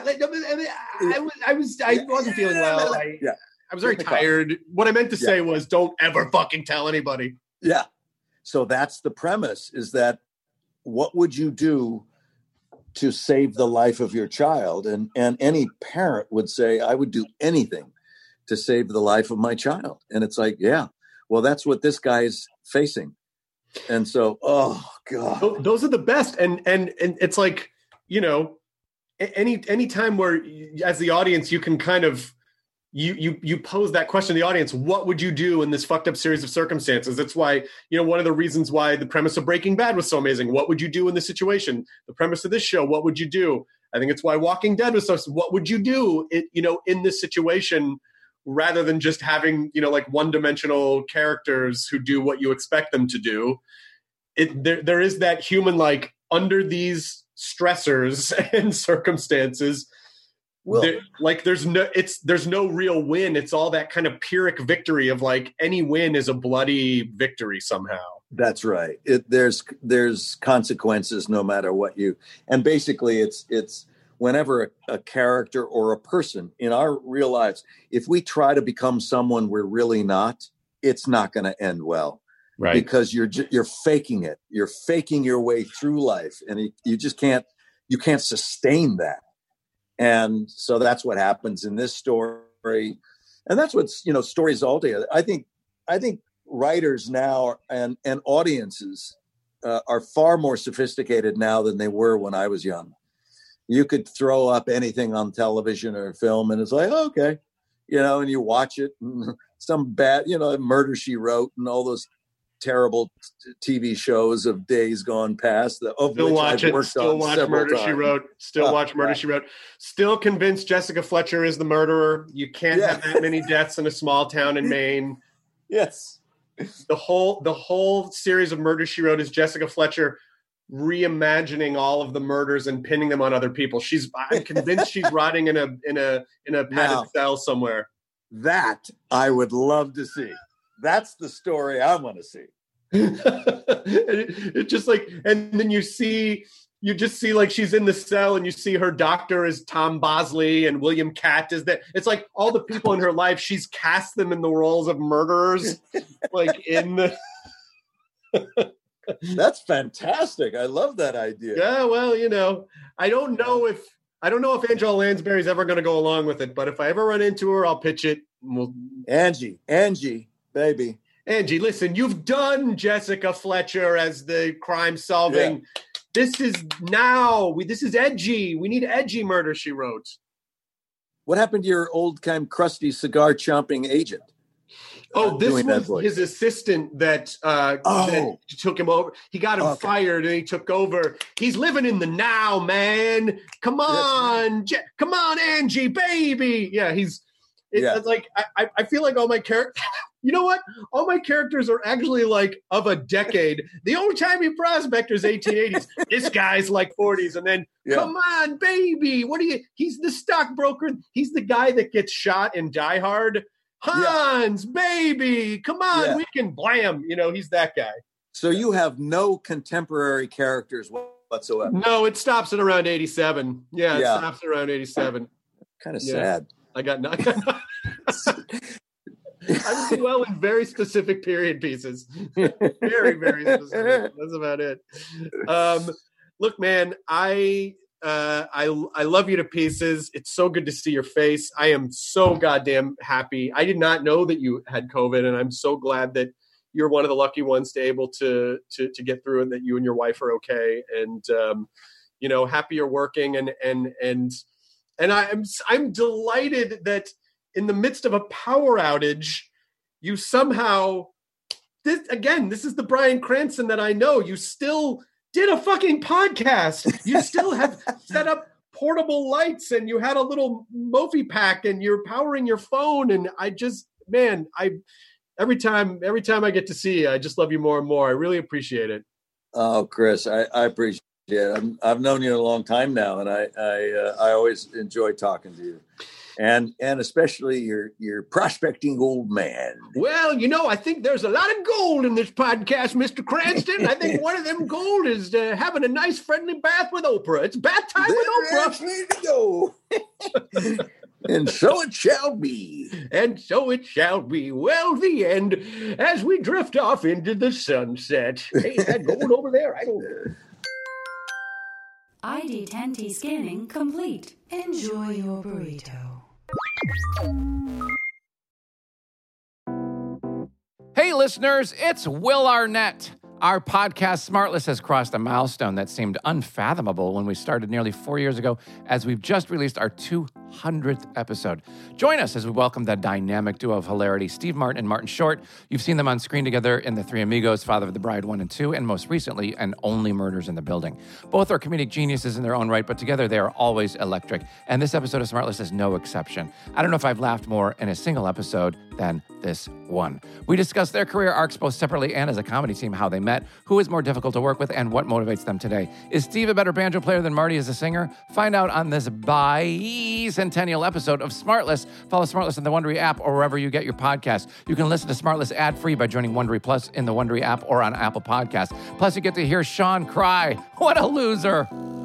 I was, I was, I wasn't feeling well. I, yeah, I was very tired. What I meant to say yeah. was, don't ever fucking tell anybody. Yeah. So that's the premise: is that what would you do to save the life of your child? And and any parent would say, I would do anything to save the life of my child. And it's like, yeah, well, that's what this guy is facing. And so, oh God, those are the best. And, and, and it's like, you know, any, any time where as the audience, you can kind of, you, you, you pose that question to the audience, what would you do in this fucked up series of circumstances? That's why, you know, one of the reasons why the premise of Breaking Bad was so amazing. What would you do in this situation? The premise of this show, what would you do? I think it's why Walking Dead was so, what would you do it, you know, in this situation, rather than just having, you know, like one-dimensional characters who do what you expect them to do. It there there is that human, like, under these stressors and circumstances, well, there, like there's no it's there's no real win. It's all that kind of Pyrrhic victory of like any win is a bloody victory somehow. That's right. It, there's there's consequences no matter what you, and basically it's it's whenever a, a character or a person in our real lives, if we try to become someone we're really not, it's not going to end well. Right. Because you're you're faking it. You're faking your way through life, and you, you just can't you can't sustain that. And so that's what happens in this story, and that's what's you know stories all day. I think I think writers now and and audiences uh, are far more sophisticated now than they were when I was young. You could throw up anything on television or film, and it's like, oh, okay, you know, and you watch it, and some bad, you know, Murder, She Wrote, and all those terrible t- T V shows of days gone past. The, of Still which watch I've it. worked Still on watch several Murder, times. She Wrote. Still Oh, watch Murder, right. She Wrote. Still convinced Jessica Fletcher is the murderer. You can't Yeah. have that many deaths in a small town in Maine. Yes. The whole the whole series of Murder, She Wrote is Jessica Fletcher reimagining all of the murders and pinning them on other people. She's I'm convinced she's rotting in a in a in a padded Now, cell somewhere. That I would love to see. That's the story I want to see. it, it just like, and then you see, you just see like she's in the cell, and you see her doctor is Tom Bosley and William Catt is that. It's like all the people in her life, she's cast them in the roles of murderers, like in the. That's fantastic. I love that idea. Yeah, well, you know, I don't know if I don't know if Angela Lansbury's ever going to go along with it, but if I ever run into her, I'll pitch it. And we'll... Angie, Angie, baby. Angie, listen, you've done Jessica Fletcher as the crime solving. Yeah. This is now. We, this is edgy. We need edgy Murder, She Wrote. What happened to your old kind of crusty cigar chomping agent? Oh, this was his assistant that, uh, oh. that took him over. He got him okay. fired, and he took over. He's living in the now, man. Come on, right. Je- come on, Angie, baby. Yeah, he's. It, yeah. It's like I, I feel like all my characters. You know what? All my characters are actually like of a decade. The old-timey prospector is eighteen eighties. This guy's like forties. And then, yeah. come on, baby. What are you? He's the stockbroker. He's the guy that gets shot in Die Hard. Hans, yeah. baby. Come on. Yeah. We can blam. You know, he's that guy. So you have no contemporary characters whatsoever? No, it stops at around eighty-seven. Yeah, it yeah. stops at around eighty-seven. Kind of yeah. sad. I got nothing. I do well in very specific period pieces. Very, very specific. That's about it. Um, look, man, I, uh, I, I love you to pieces. It's so good to see your face. I am so goddamn happy. I did not know that you had COVID, and I'm so glad that you're one of the lucky ones to able to to to get through, and that you and your wife are okay. And um, you know, happy you're working, and and and and I'm I'm delighted that in the midst of a power outage, you somehow, this, again, this is the Bryan Cranston that I know. You still did a fucking podcast. You still have set up portable lights, and you had a little Mophie pack, and you're powering your phone. And I just, man, I every time, every time I get to see you, I just love you more and more. I really appreciate it. Oh, Chris, I, I appreciate it. I'm, I've known you a long time now, and I I, uh, I always enjoy talking to you. And and especially your your prospecting old man. Well, you know, I think there's a lot of gold in this podcast, Mister Cranston. I think one of them gold is uh, having a nice friendly bath with Oprah. It's bath time with Oprah. Need to go. And so it shall be. And so it shall be. Well, the end, as we drift off into the sunset. Hey, is that gold over there? I don't know. I D ten T scanning complete. Enjoy your burrito. Hey, listeners, it's Will Arnett. Our podcast, Smartless, has crossed a milestone that seemed unfathomable when we started nearly four years ago, as we've just released our two hundredth episode. Join us as we welcome the dynamic duo of hilarity, Steve Martin and Martin Short. You've seen them on screen together in The Three Amigos, Father of the Bride one and two, and most recently, in Only Murders in the Building. Both are comedic geniuses in their own right, but together they are always electric. And this episode of Smartless is no exception. I don't know if I've laughed more in a single episode than this one. We discuss their career arcs both separately and as a comedy team, how they met, who is more difficult to work with, and what motivates them today. Is Steve a better banjo player than Marty as a singer? Find out on this bicentennial episode of Smartless. Follow Smartless in the Wondery app or wherever you get your podcasts. You can listen to Smartless ad-free by joining Wondery Plus in the Wondery app or on Apple Podcasts. Plus, you get to hear Sean cry. What a loser.